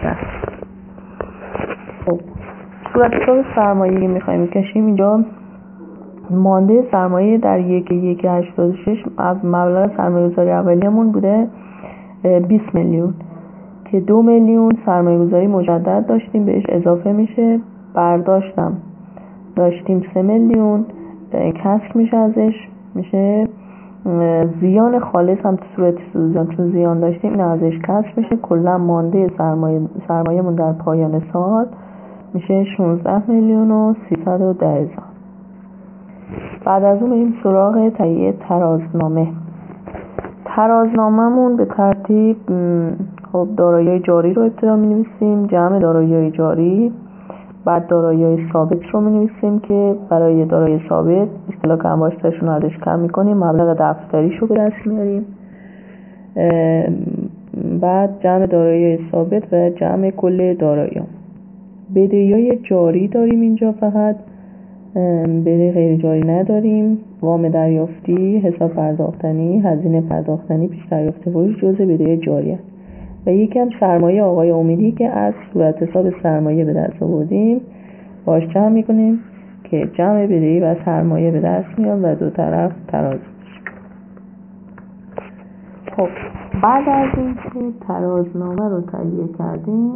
خب صورت حساب سرمایه میخوایم بکشیم. اینجا مانده سرمایه در 1/1/86 مبلغ سرمایه‌گذاری اولیه‌مون بوده 20 میلیون که 2 میلیون سرمایه‌گذاری مجدد داشتیم بهش اضافه میشه، برداشتم داشتیم 3 میلیون کسر میشه ازش، میشه زیان خالص هم تو صورت سوزان چون زیان داشتیم این ازش کسر میشه. کلا مانده سرمایه‌مون در پایان سال میشه 16 میلیون و 310 هزار. بعد از اون بریم سراغ تهیه ترازنامه. ترازنامه‌مون به ترتیب خب دارایی‌های جاری رو ابتدا می‌نویسیم، جمع دارایی‌های جاری، بعد دارایی‌های ثابت رو می‌نویسیم که برای دارایی ثابت اصطلاح کم‌باشته‌شون رو ازش کم می‌کنیم، مبلغ دفتریش رو به دست میاریم، بعد جمع دارایی‌های ثابت و جمع کل دارایی‌ها. بدهی‌های جاری داریم اینجا، فقط بدهی غیر جاری نداریم. وام دریافتی، حساب پرداختنی، هزینه پرداختنی، پیش دریافت فروش جزء بدهی جاری است. و یکم سرمایه آقای امیدی که از صورت حساب سرمایه به دست آوردیم باش جمع میکنیم که جمع بدهی و سرمایه به دست میاد و دو طرف تراز میشه. خب بعد از این که ترازنامه رو تهیه کردیم،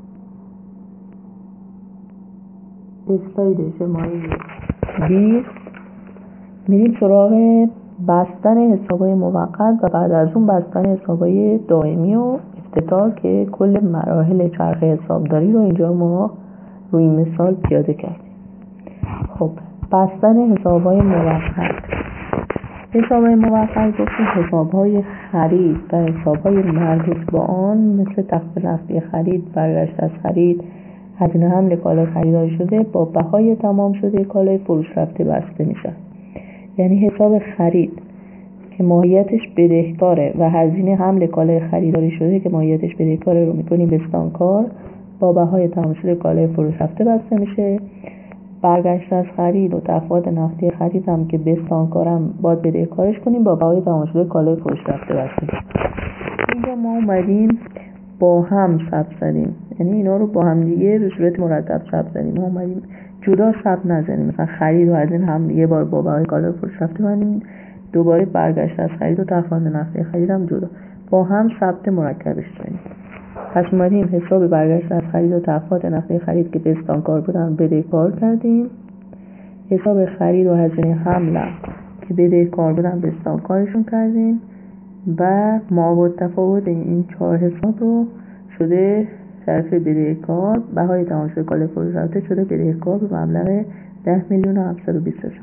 اسلاید شماره 20 میریم سراغ بستن حسابای موقت و بعد از اون بستن حسابای دائمی و افتتاح که کل مراحل چرخه حسابداری رو اینجا ما روی مثال پیاده کردیم. خب بستن حسابای موقت. حسابای موقت گفتیم حسابهای خرید و حسابهای مربوط به آن مثل تخفیف نقدی خرید، برگشت از خرید، هزینه حمل کالای خریداری شده با بهای تمام شده کالای فروش رفته بسته میشه. یعنی حساب خرید که ماهیتش بدهکاره و هزینه حمل کالای خریداری شده که ماهیتش بدهکاره رو میکنیم بستانکار، با بهای تمام شده کالای فروش رفته بسته میشه. برگشت از خرید و دفعات نقدی خرید هم که بستانکارم باید بدهکارش کنیم، با بهای تمام شده کالای فروش رفته بسته میشه. اینجا ما اومدیم با هم ثبت زدیم، یعنی اینا رو با هم دیگه به صورت مرتب ثبت زدیم. ما اومدیم جدا ثبت نزدیم، مثلا خرید و هزینه هم یه بار با بهای کالای فروش رفته بندیم، دوباره برگشت از خرید و دفعات نقدی خرید هم جدا با هم ثبت مرکبش زدیم. پس اومدیم حساب برگشت از خرید و دفعات نقدی خرید که بستانکار بودن بدهکار کردیم، حساب خرید و هزینه حمل که بدهکار بودن بستانکارشون کردیم و مابعد تفاوت این 4 حساب رو شده طرف بدهکار، بهای تمام شده کالای فروش رفته شده بدهکار به مبلغ 10 میلیون و 720 هزار.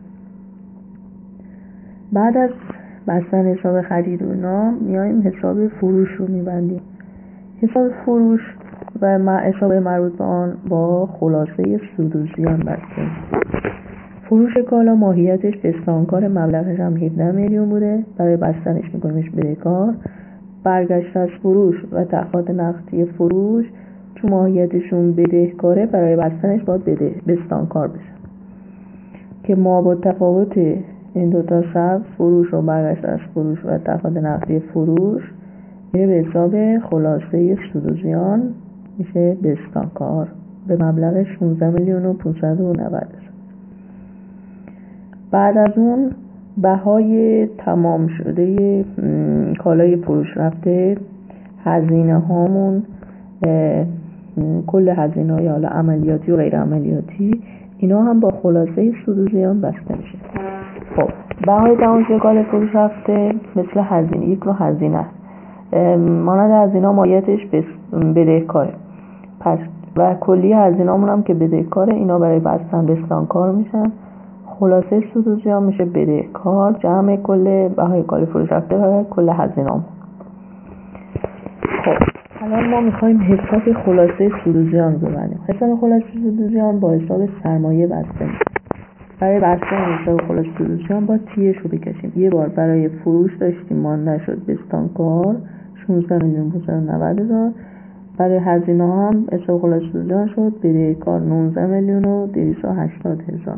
بعد از بستن حساب خرید و اینا میایم حساب فروش رو میبندیم. حساب فروش و حساب مربوط به آن با خلاصه سود و زیان بستیم. فروش کالا ماهیتش بستانکار، مبلغش هم 17 میلیون بوده، برای بستنش میکنیمش بدهکار. برگشت از فروش و دفعات نقدی فروش چون ماهیتشون بدهکاره، برای بستنش باید بستانکار بشه که مابعد تفاوت این دوتا ثبت فروش و برگشت از فروش و دفعات نقدی فروش میره به حساب خلاصه سود و زیان، میشه بستانکار به مبلغ 16 میلیون و 590 هزار. بعد از اون بهای تمام شده کالای فروش رفته، هزینه هامون، کل هزینه های حالا عملیاتی و غیر عملیاتی اینا هم با خلاصه سود و زیان بسته میشه. خب بهای تماشای کالا فروش رفته مثل هزینه، یک نوع هزینه است. مانند هزینه مالیاتش بدهکاره، پس و کلی هزینه‌مون هم که بدهکاره، اینا برای بستن بستانکار میشن. خلاصه سود و زیان میشه بدهکار جمع کل بهای کالا فروش رفته و کل هزینه‌مون. خب الان ما میخوایم حساب خلاصه سود و زیان ببینیم. حساب خلاصه سود و زیان با حساب سرمایه بسته میشه. برای بستن حساب خلاصه سود و زیان با تیش رو بکشیم. یه بار برای فروش داشتیم مانده شد بستانکار 16,590,000. برای هزینه هم حساب خلاصه سود و زیان شد بدهکار 19,280,000.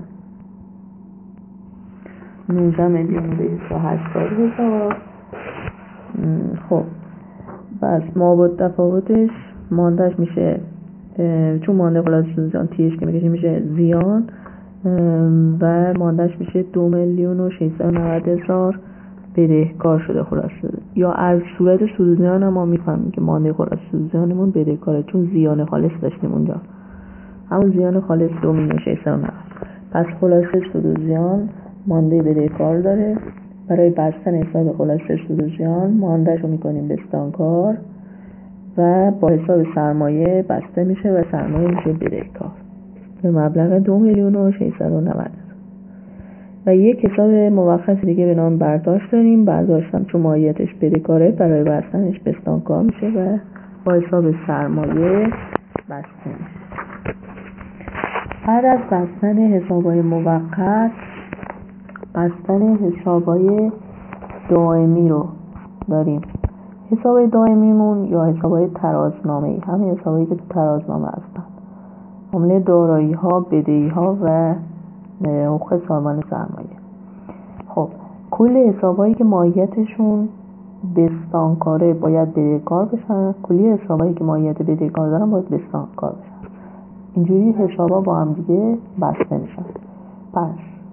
19,280,000. خب بس مابعد تفاوتش ماندهش میشه، چون مانده خلاصه سود و زیان تیش که میکشیم میشه زیان و ماندهش میشه 2,690,000 بدهکار شده خلاصه. یا از صورت سود و زیان ما میفهمیم که مانده خلاصه سود و زیانمون بدهکاره، چون زیان خالص داشتیم اونجا، همون زیان خالص 2,690,000. پس خلاصه سود و زیان مانده بدهکار داره. برای بستن حساب خلاصه سود و زیان ماندهش رو میکنیم بستانکار و با حساب سرمایه بسته میشه و سرمایه میشه بدهکار به مبلغ 2,690,000. و یک حساب موقت دیگه به نام برداشت داریم. برداشتم چون ماهیتش بدهکاره، برای بستنش بستانکار میشه و با حساب سرمایه بسته میشه. بعد از بستن حسابای موقت، بستن حسابای دائمی رو داریم. حسابای دائمیمون یا حسابای ترازنامه‌ای، همین حسابایی که تو ترازنامه هستن، عامله دارایی ها، بدهی ها و حقوق سازمان سرمایه. خب کل حسابایی که ماهیتشون بستانکاره باید بدهکار بشن، کلی حسابایی که ماهیت بدهکار دارن باید بستانکار بشن. اینجوری حسابا با هم دیگه بسته میشن. پس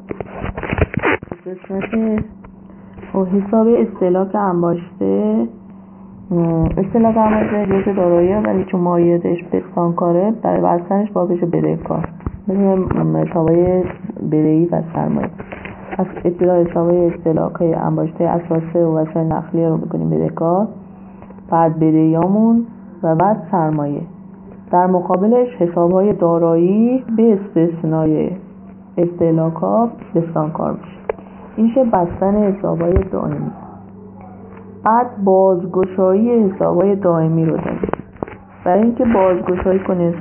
قسمت حساب استهلاک انباشته، استهلاک انباشته جزء دارایی ولی چون ماهیتش بستانکاره برای بستنش باید بشه بدهکار. مثل حسابای بدهی و سرمایه. پس ابتدا حسابای استهلاک انباشته اساسه و وسایل نقلیه رو بکنیم بدهکار، بعد بدهیامون و بعد سرمایه. در مقابلش حسابهای دارایی به استثنای استهلاکات بستانکار میشه. این میشه بستن حسابهای دائمی. بعد بازگشایی حسابهای دائمی رو داریم. برای اینکه بازگشایی کنیم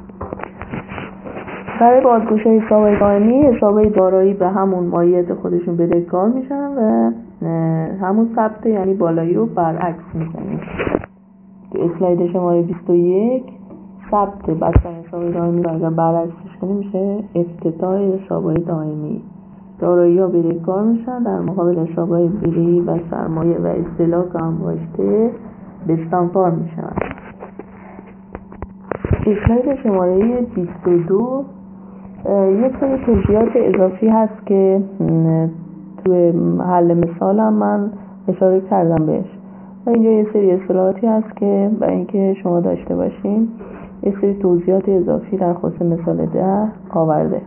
برای بازگشایی حسابهای دائمی، حسابهای دارایی به همون ماهیت خودشون بدهکار میشن و همون ثبت یعنی بالایی رو برعکس میکنیم. تو اسلاید شماره 21 ثبت بستن حسابهای دائمی رو اگر برعکسش کنیم میشه افتتاح حسابهای دائمی. دارایی ها بدهکار میشن، در مقابل حسابهای بدهی و سرمایه و استهلاک انباشته بستانکار میشن. اسلاید شماره 22 یک سری توضیحات اضافی هست که توی حل مثال هم من اشاره کردم بهش. و اینجا یه سری اصطلاحاتی هست که برای اینکه شما داشته باشین یه سری توضیحات اضافی در خصوص مثال 10 آورده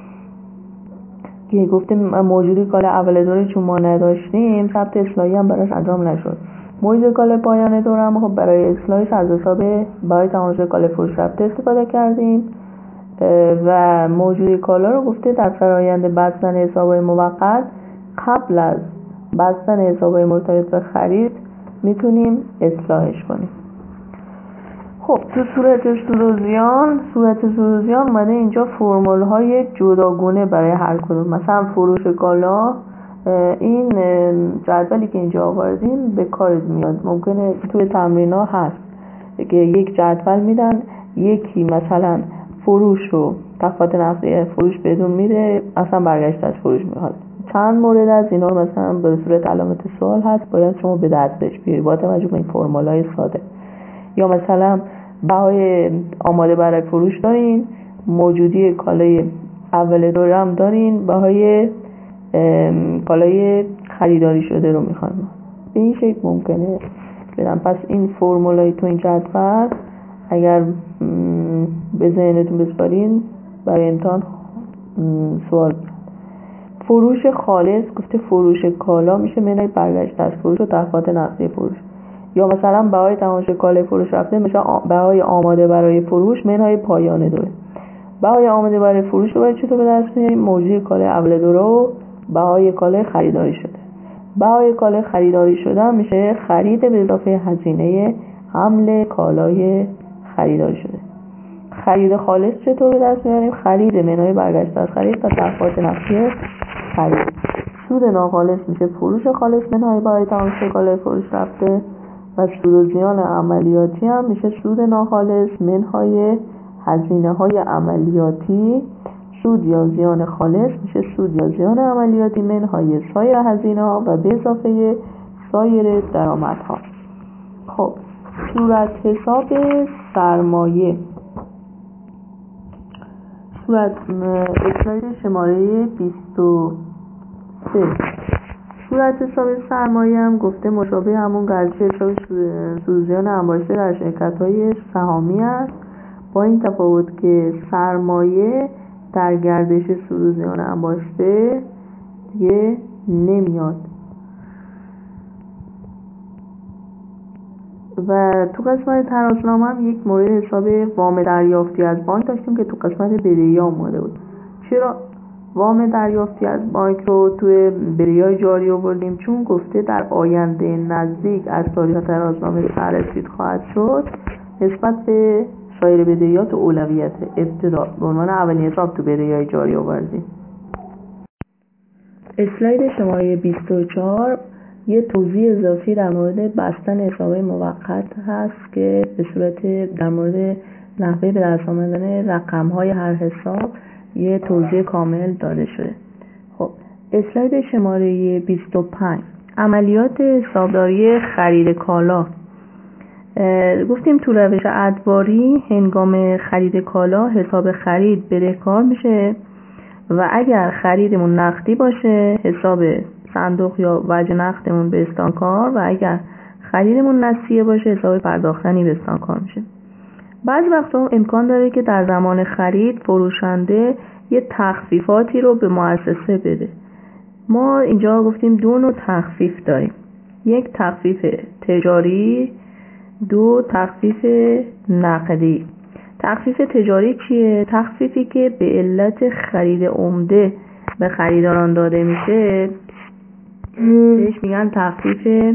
که گفته موجودی کالا اول دوره چون ما نداشتیم ثبت اصلاحی هم براش انجام نشد. موجود کالا پایان دوره هم خب برای اصلاحش از حساب برای تماشای کالا فروش رفته استفاده کردیم و موجود کالا رو گفته در فرآیند بستن حسابهای موقت قبل از بستن حسابهای مرتبط به خرید میتونیم اصلاحش کنیم. خب تو صورت سود و زیان اومده اینجا فرمول های جداگونه برای هر کدوم. مثلا فروش کالا، این جدولی که اینجا آوردیم به کارت میاد. ممکنه توی تمرینا هست که یک جدول میدن، یکی مثلا فروش رو تخفیفات نقدی فروش بدون میده، اصلا برگشت از فروش میخواد. چند مورد از اینا رو مثلا به صورت علامت سوال هست، باید شما به دستش بیارید با توجه به این فرمولای ساده. یا مثلا بهای آماده برای فروش دارین، موجودی کالای اول دوره هم دارین، بهای کالای خریداری شده رو میخوان. به این شکل ممکنه بدم. پس این فرمولای تو این جدول اگر به ذهنتون بسپارین برای امتحان سوال فروش خالص گفته فروش کالا میشه منهای برگشته از فروش و دفعات نقدی فروش، یا مثلا بهای تماشای کالای فروش رفته میشه بهای آماده برای فروش منهای پایان دوره. بهای آماده برای فروش رو باید چطور به دست میاریم؟ موجی کالای اول دوره و بهای کالای خریداری شده. بهای کالای خریداری شده میشه خرید به اضافه هزینه حمل کالای خریداری شده. خرید خالص چطور به دست میاریم؟ خرید منهای برگشته از خرید و دفعات نقدی خرید. سود ناخالص میشه فروش خالص منهای بهای تماشای کالای فروش رفته و سود و زیان عملیاتی هم میشه سود ناخالص منهای هزینه های عملیاتی. سود یا زیان خالص میشه سود یا زیان عملیاتی منهای سایر هزینه ها و به اضافه سایر درآمدها. خب صورت حساب سرمایه، اسلاید شماره 23. صورت حساب سرمایه هم گفته مشابه همون قضیه حساب سود زیان انباشته در شرکت‌های سهامی است، با این تفاوت که سرمایه در گردش سود و زیان انباشته دیگه نمیاد. و تو قسمت ترازنامه هم یک مورد حساب وام دریافتی از بانک داشتیم که تو قسمت بدهی ها اومده بود. چرا وام دریافتی از بانک رو توی بدهی‌های جاری آوردیم؟ چون گفته در آینده نزدیک از تاریخ ترازنامه بررسی خواهد شد نسبت به سایر بدهیات و اولویت ابتدا به عنوان اولین حساب تو بدهی‌های جاری آوردیم. اسلاید شماره 24 یه توضیح اضافی در مورد بستن حساب‌های موقت هست که به صورت در مورد نحوه به دست آوردن رقم‌های هر حساب یه توضیح کامل داده شده. خب اسلاید شماره 25 عملیات حسابداری خرید کالا. گفتیم تو روش ادواری هنگام خرید کالا حساب خرید بدهکار میشه و اگر خریدمون نقدی باشه حساب صندوق یا وجه نقدمون به استانکار و اگر خریدمون نسیه باشه حساب پرداختنی به استانکار میشه. بعضی وقتا امکان داره که در زمان خرید فروشنده یه تخفیفاتی رو به مؤسسه بده. ما اینجا گفتیم دو نوع تخفیف داریم، یک تخفیف تجاری، دو تخفیف نقدی. تخفیف تجاری چیه؟ تخفیفی که به علت خرید عمده به خریداران داده میشه بهش میگن تخفیف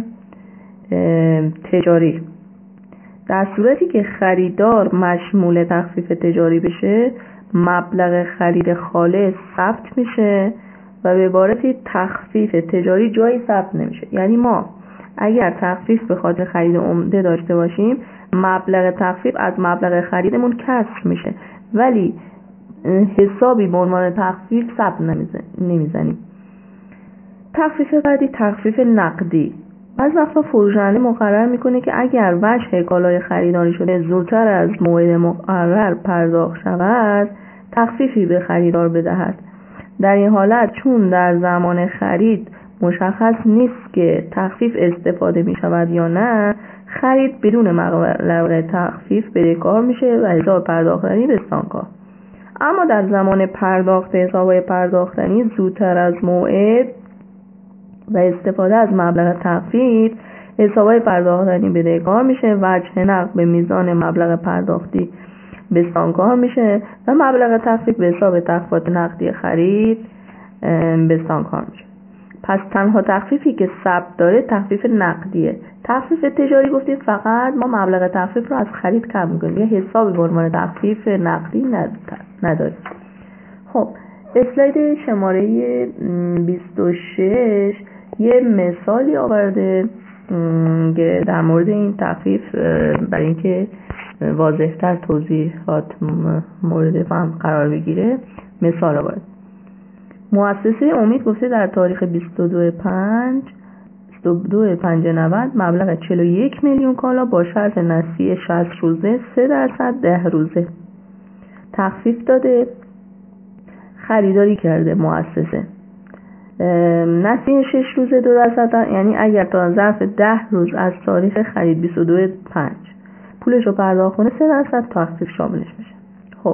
تجاری. در صورتی که خریدار مشمول تخفیف تجاری بشه مبلغ خرید خالص ثبت میشه و به عبارتی تخفیف تجاری جایی ثبت نمیشه. یعنی ما اگر تخفیف به خاطر خرید عمده داشته باشیم مبلغ تخفیف از مبلغ خریدمون کسر میشه ولی حسابی به عنوان تخفیف ثبت نمیزنیم. تخفیف بعدی تخفیف نقدی. بعضی وقتا فروشنده مقرر میکنه که اگر وجه کالای خریداری شده زودتر از موعد مقرر پرداخت شود تخفیفی به خریدار بدهد. در این حالت چون در زمان خرید مشخص نیست که تخفیف استفاده می شود یا نه خرید بدون مبلغ تخفیف بدهکار میشه و حساب پرداختنی به استانکار. اما در زمان پرداخت حساب پرداختنی زودتر از موعد و استفاده از مبلغ تخفیف حساب پرداختنی بدهکار میشه، وجه نقد به میزان مبلغ پرداختی به استانکار میشه و مبلغ تخفیف به حساب تخفیفات نقدی خرید به استانکار میشه. پس تنها تخفیفی که ثبت داره تخفیف نقدیه. تخفیف تجاری گفتیم فقط ما مبلغ تخفیف رو از خرید کم میکنیم، یه حسابی به عنوان تخفیف نقدی نداریم. خب اسلاید شماره 26 یه مثالی آورده که در مورد این تخفیف برای اینکه واضح‌تر توضیحات مورد فهم قرار بگیره مثال آورده. مؤسسه امید گفته در تاریخ 22/5/90 مبلغ 41 میلیون کالا با شرط نسیه 60 روزه 3% 10 روزه تخفیف داده خریداری کرده. مؤسسه نسیه 6 روزه 2%، یعنی اگر تا ظرف 10 روز از تاریخ خرید 22/5 پولش رو پرداخت کنه 3% تخفیف شاملش میشه. خب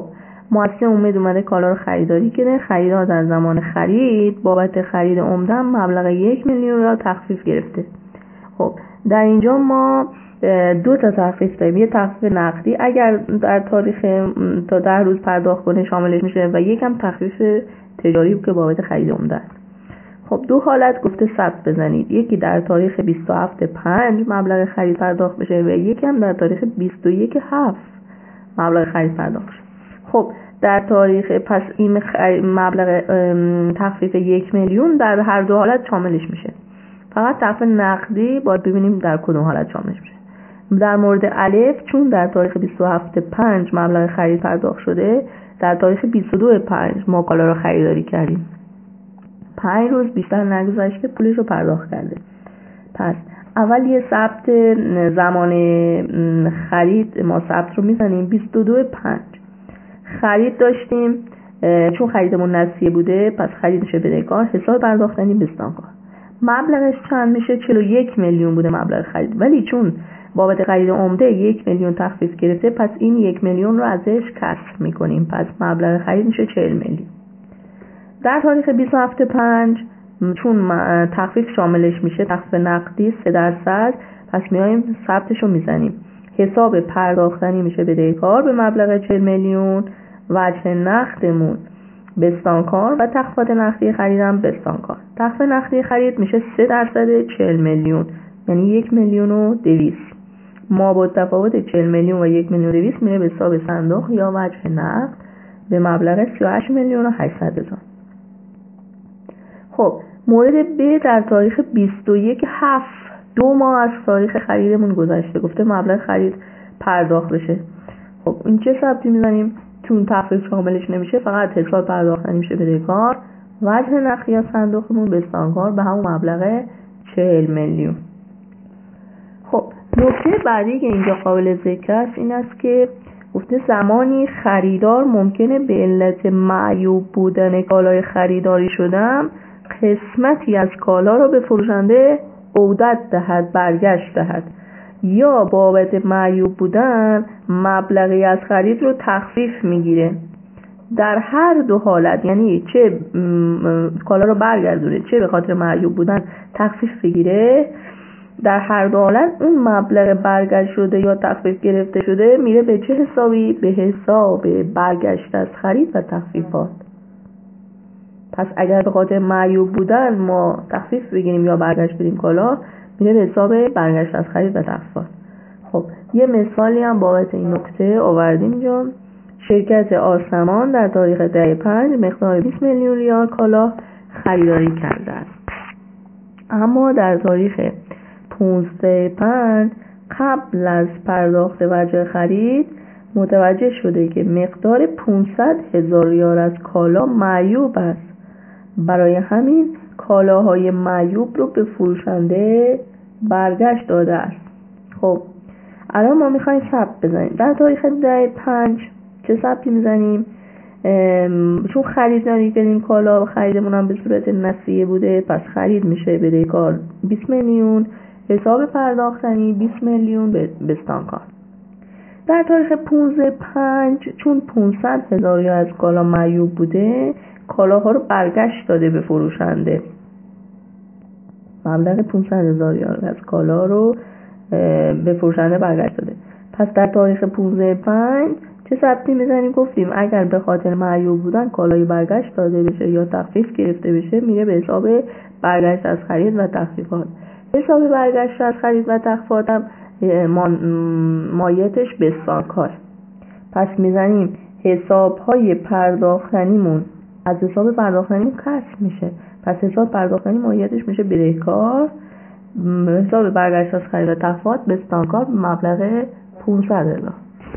مؤسسه امید اومده کالا رو خریداری کرده. خریدار در زمان خرید بابت خرید عمده مبلغ 1 میلیون را تخفیف گرفته. خب در اینجا ما 2 تا تخفیف داریم. یه تخفیف نقدی اگر در تاریخ تا 10 روز پرداخت کنه شاملش میشه و یکم تخفیف تجاری که بابت خرید عمده است. خب 2 حالت گفته ثبت بزنید. یکی در تاریخ 27/5 مبلغ خرید پرداخت بشه و یکی هم در تاریخ 21/7 مبلغ خرید پرداخت بشه. خب در تاریخ پس این مبلغ تخفیف 1 میلیون در هر 2 حالت شاملش میشه. فقط تخفیف نقدی باید ببینیم در کدوم حالت شاملش میشه. در مورد الف چون در تاریخ 27/5 مبلغ خرید پرداخت شده، در تاریخ 22/5 ما کالا رو خریداری کردیم. 5 روز بیشتر نگذشته پولش رو پرداخت کرده. پس اول یه ثبت زمان خرید ما ثبت رو میزنیم. 22/5 خرید داشتیم، چون خریدمون نسیه بوده پس خرید میشه بدهکار، حساب پرداختنی بستانکار. مبلغش چند میشه؟ 41 میلیون بوده مبلغ خرید، ولی چون بابت خرید عمده 1 میلیون تخفیف گرفته پس این 1 میلیون رو ازش کسر میکنیم، پس مبلغ خرید میشه 40 میلیون. در تاریخ 27/5 چون تخفیف شاملش میشه تخفیف نقدی 3%، پس میایم ثبتش رو میزنیم. حساب پرداختنی میشه بدهکار به مبلغ 40 میلیون، وجه نقدمون بستانکار و تخفیفات نقدی خریدم بستانکار. تخفیف نقدی خرید میشه 3% 40 میلیون، یعنی 1,200,000. ما با تفاوت 40 میلیون و 1,200,000 میره به حساب صندوق یا وجه نقد به مبلغ 38,800,000. خب مورد ب در تاریخ 21/7 2 ماه از تاریخ خریدمون گذشته، گفته مبلغ خرید پرداخت بشه. خب این چه ثبتی میزنیم؟ چون تخفیف شاملش نمیشه فقط حساب پرداختنی میشه بدهکار، وجه نقدی از صندوقمون بستانکار به همون مبلغ 40 میلیون. خب نکته بعدی که اینجا قابل ذکر است این است که گفته زمانی خریدار ممکنه به علت معیوب بودن کالای خریداری شدم قسمتی از کالا را به فروشنده عودت دهد، برگشت دهد، یا بابت معیوب بودن مبلغی از خرید رو تخفیف میگیره. در هر 2 حالت، یعنی چه کالا رو برگردونه چه به خاطر معیوب بودن تخفیف بگیره، در هر 2 حالت اون مبلغ برگشت شده یا تخفیف گرفته شده میره به چه حسابی؟ به حساب برگشت از خرید و تخفیفات. پس اگر به خاطر معیوب بودن ما تخفیف بگیریم یا برگشت بدیم کالا، میره به حساب برگشت از خرید و تخفیفات. خب یه مثالی هم بابت این نکته آوردیم اینجا. شرکت آسمان در تاریخ 10/5 مقدار 20 میلیون ریال کالا خریداری کرده است، اما در تاریخ 15/5 قبل از پرداخت وجه خرید متوجه شده که مقدار 500,000 ریال از کالا معیوب است. برای همین کالاهای معیوب رو به فروشنده برگشت داده است. خب الان ما میخوایم ثبت بزنیم. در تاریخ 10/5 چه ثبتی میزنیم؟ چون خریداری کردیم کالا و خریدمون هم به صورت نسیه بوده پس خرید میشه بدهکار 20 میلیون، حساب پرداختنی 20 میلیون بستانکار. در تاریخ 15/5 چون 500,000 از کالا معیوب بوده کالاها رو برگشت داده به فروشنده، مبلغ 500,000 از کالا رو به فروشنده برگشت داده. پس در تاریخ 15/5 چه ثبتی میزنیم؟ گفتیم اگر به خاطر معیوب بودن کالای برگشت داده بشه یا تخفیف گرفته بشه میره به حساب برگشت از خرید و تخفیفات. حساب برگشت از خرید و تخفیفات هم مایتش بستانکار. پس میزنیم حسابهای پرداختنیمون از حساب پرداختنیمون کسر میشه، پس حساب پرداختنی مایتش میشه بدهکار، حساب برگشت از خرید و تخفیفات بستانکار به مبلغ 500,000.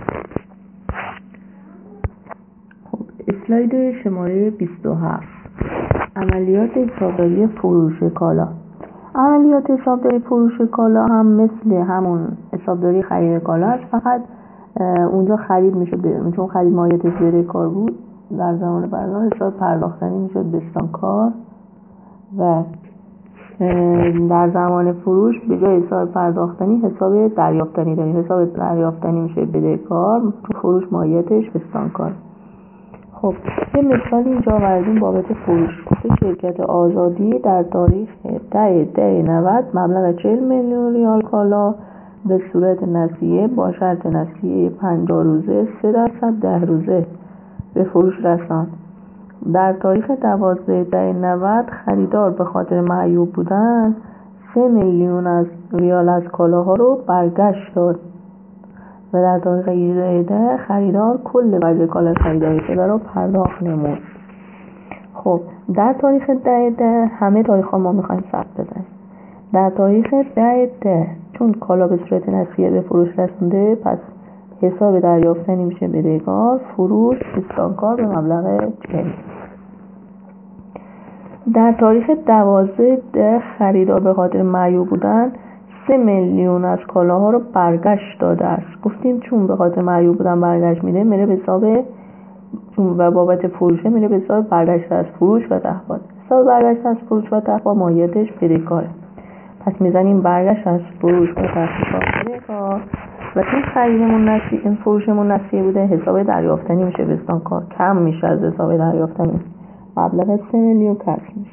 خب اسلاید شماره 27 عملیات حسابداری فروش کالا. عملیات حسابداری فروش کالا هم مثل همون حسابداری خرید کالا است، فقط اونجا خرید میشد چون خرید مایتش بدهکار بود در زمان پرداخت حساب پرداختنی میشد بستانکار و در زمان فروش به جای حساب پرداختنی حساب دریافتنی داریم. حساب دریافتنی میشه بدهکار، تو فروش مایتش بستانکار. خب یه مثال اینجا آوردیم بابت فروش. شرکت آزادی در تاریخ 10/10/90 مبلغ 40 میلیون ریال کالا به صورت نسیه با شرط نسیه 50 روزه 3% 10 روزه به فروش رساند. در تاریخ 12/10/90 خریدار به خاطر معیوب بودن 3 میلیون ریال از کالاها رو برگشت داد و در تاریخ 18/10 خریدار کل وجه کالای خریداری شده رو پرداخت نمود. خب در تاریخ 10/10 همه تاریخ ها ما میخوایم ثبت بزنیم. در تاریخ 10/10 چون کالا به صورت نسیه به فروش رسونده، پس حساب دریافتنی میشه بدهکار، فروش استانکار به مبلغ 40. در تاریخ 12/10 خریدار به خاطر معیوب بودن 3 میلیون از کالاها رو برگشت داده است. گفتیم چون به خاطر معیوب بودن برگشت میده، میره به حساب و بابت فروشه میره به حساب برگشت از فروش و تحویل. حساب برگشت از فروش و تحویل مایدش بدهکاره. پس میزنیم برگشت از فروش و تحویل بدهکار و چون خریدمون نسیه، این فروشمون نسیه بوده، حساب دریافتنی میشه به استانکار، کم میشه از حساب دریافتنی، مبلغ 3 میلیون کسر میشه.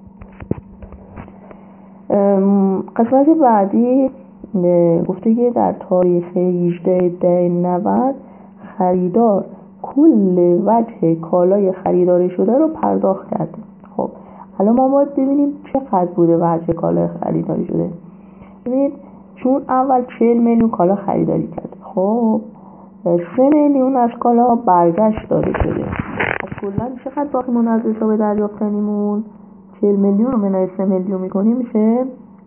قسمت بعدی گفته که در تاریخ 18/10/90 خریدار کل وجه کالای خریداری شده رو پرداخت کرده. خب الان ما باید ببینیم چقدر بوده وجه کالای خریداری شده. ببینید چون اول 40 میلیون کالا خریداری کرده، خب 3 میلیون از کالا برگشت داده شده. خب کلا چقدر باقی مونده از حساب دریافتنیمون؟ 40 میلیون رو منهای 3 میلیون میکنیم میشه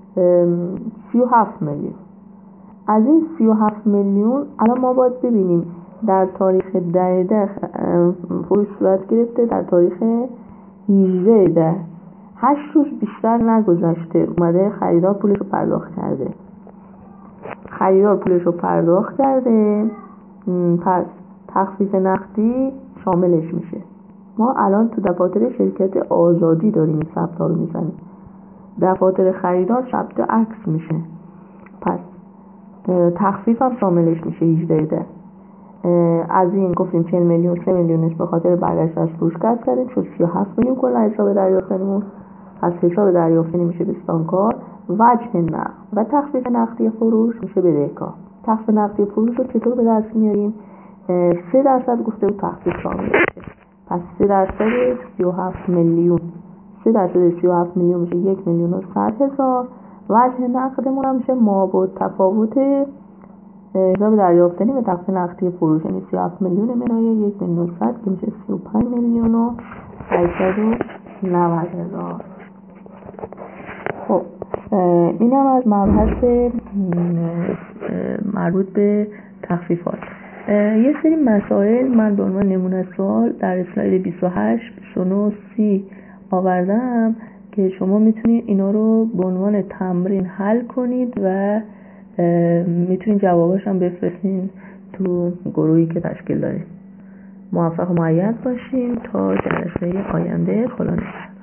37 میلیون. از این 37 میلیون الان ما باید ببینیم در تاریخ 10/10 فروش صورت گرفته، در تاریخ 18/10 8 روز بیشتر نگذشته اومده خریدار پولش رو پرداخت کرده. خریدار پولش رو پرداخت کرده، پس تخفیف نقدی شاملش میشه. ما الان تو دفاتر شرکت آزادی داریم این ثبت‌ها رو میزنیم. دفاتر خریدار ثبت عکس میشه، پس تخفیف هم شاملش میشه 18/10. از این گفتیم 40 میلیون 3 میلیونش به خاطر برگشت از فروش کسر کردیم، شد 37 میلیون کلا حساب دریافتنیمون. پس حساب دریافتنی میشه بستانکار، وجه نقد و تخفیف نقدی فروش میشه بدهکار. تخفیف نقدی فروش رو چطور به دست میاریم؟ 3% گفته بود تخفیف شامل میشه، پس 3% 37 میلیون، 3% 37 میلیون میشه 1,100,000. وجه نقدمون هم میشه ما با تفاوت حساب دریافتنی و تخفیف نقدی فروش، یعنی 37 میلیون منهای 1,100,000 که میشه 35,890,000. خب این هم از مبحث مربوط به تخفیفات. یه سری مسائل من به عنوان نمونه سوال در اسلاید 28 29 30 آوردم که شما میتونید اینا رو به عنوان تمرین حل کنید و میتونید جواباش هم بفرستین تو گروهی که تشکیل دارید. موفق و مؤید باشین تا جلسه آینده. خدا نگهدار.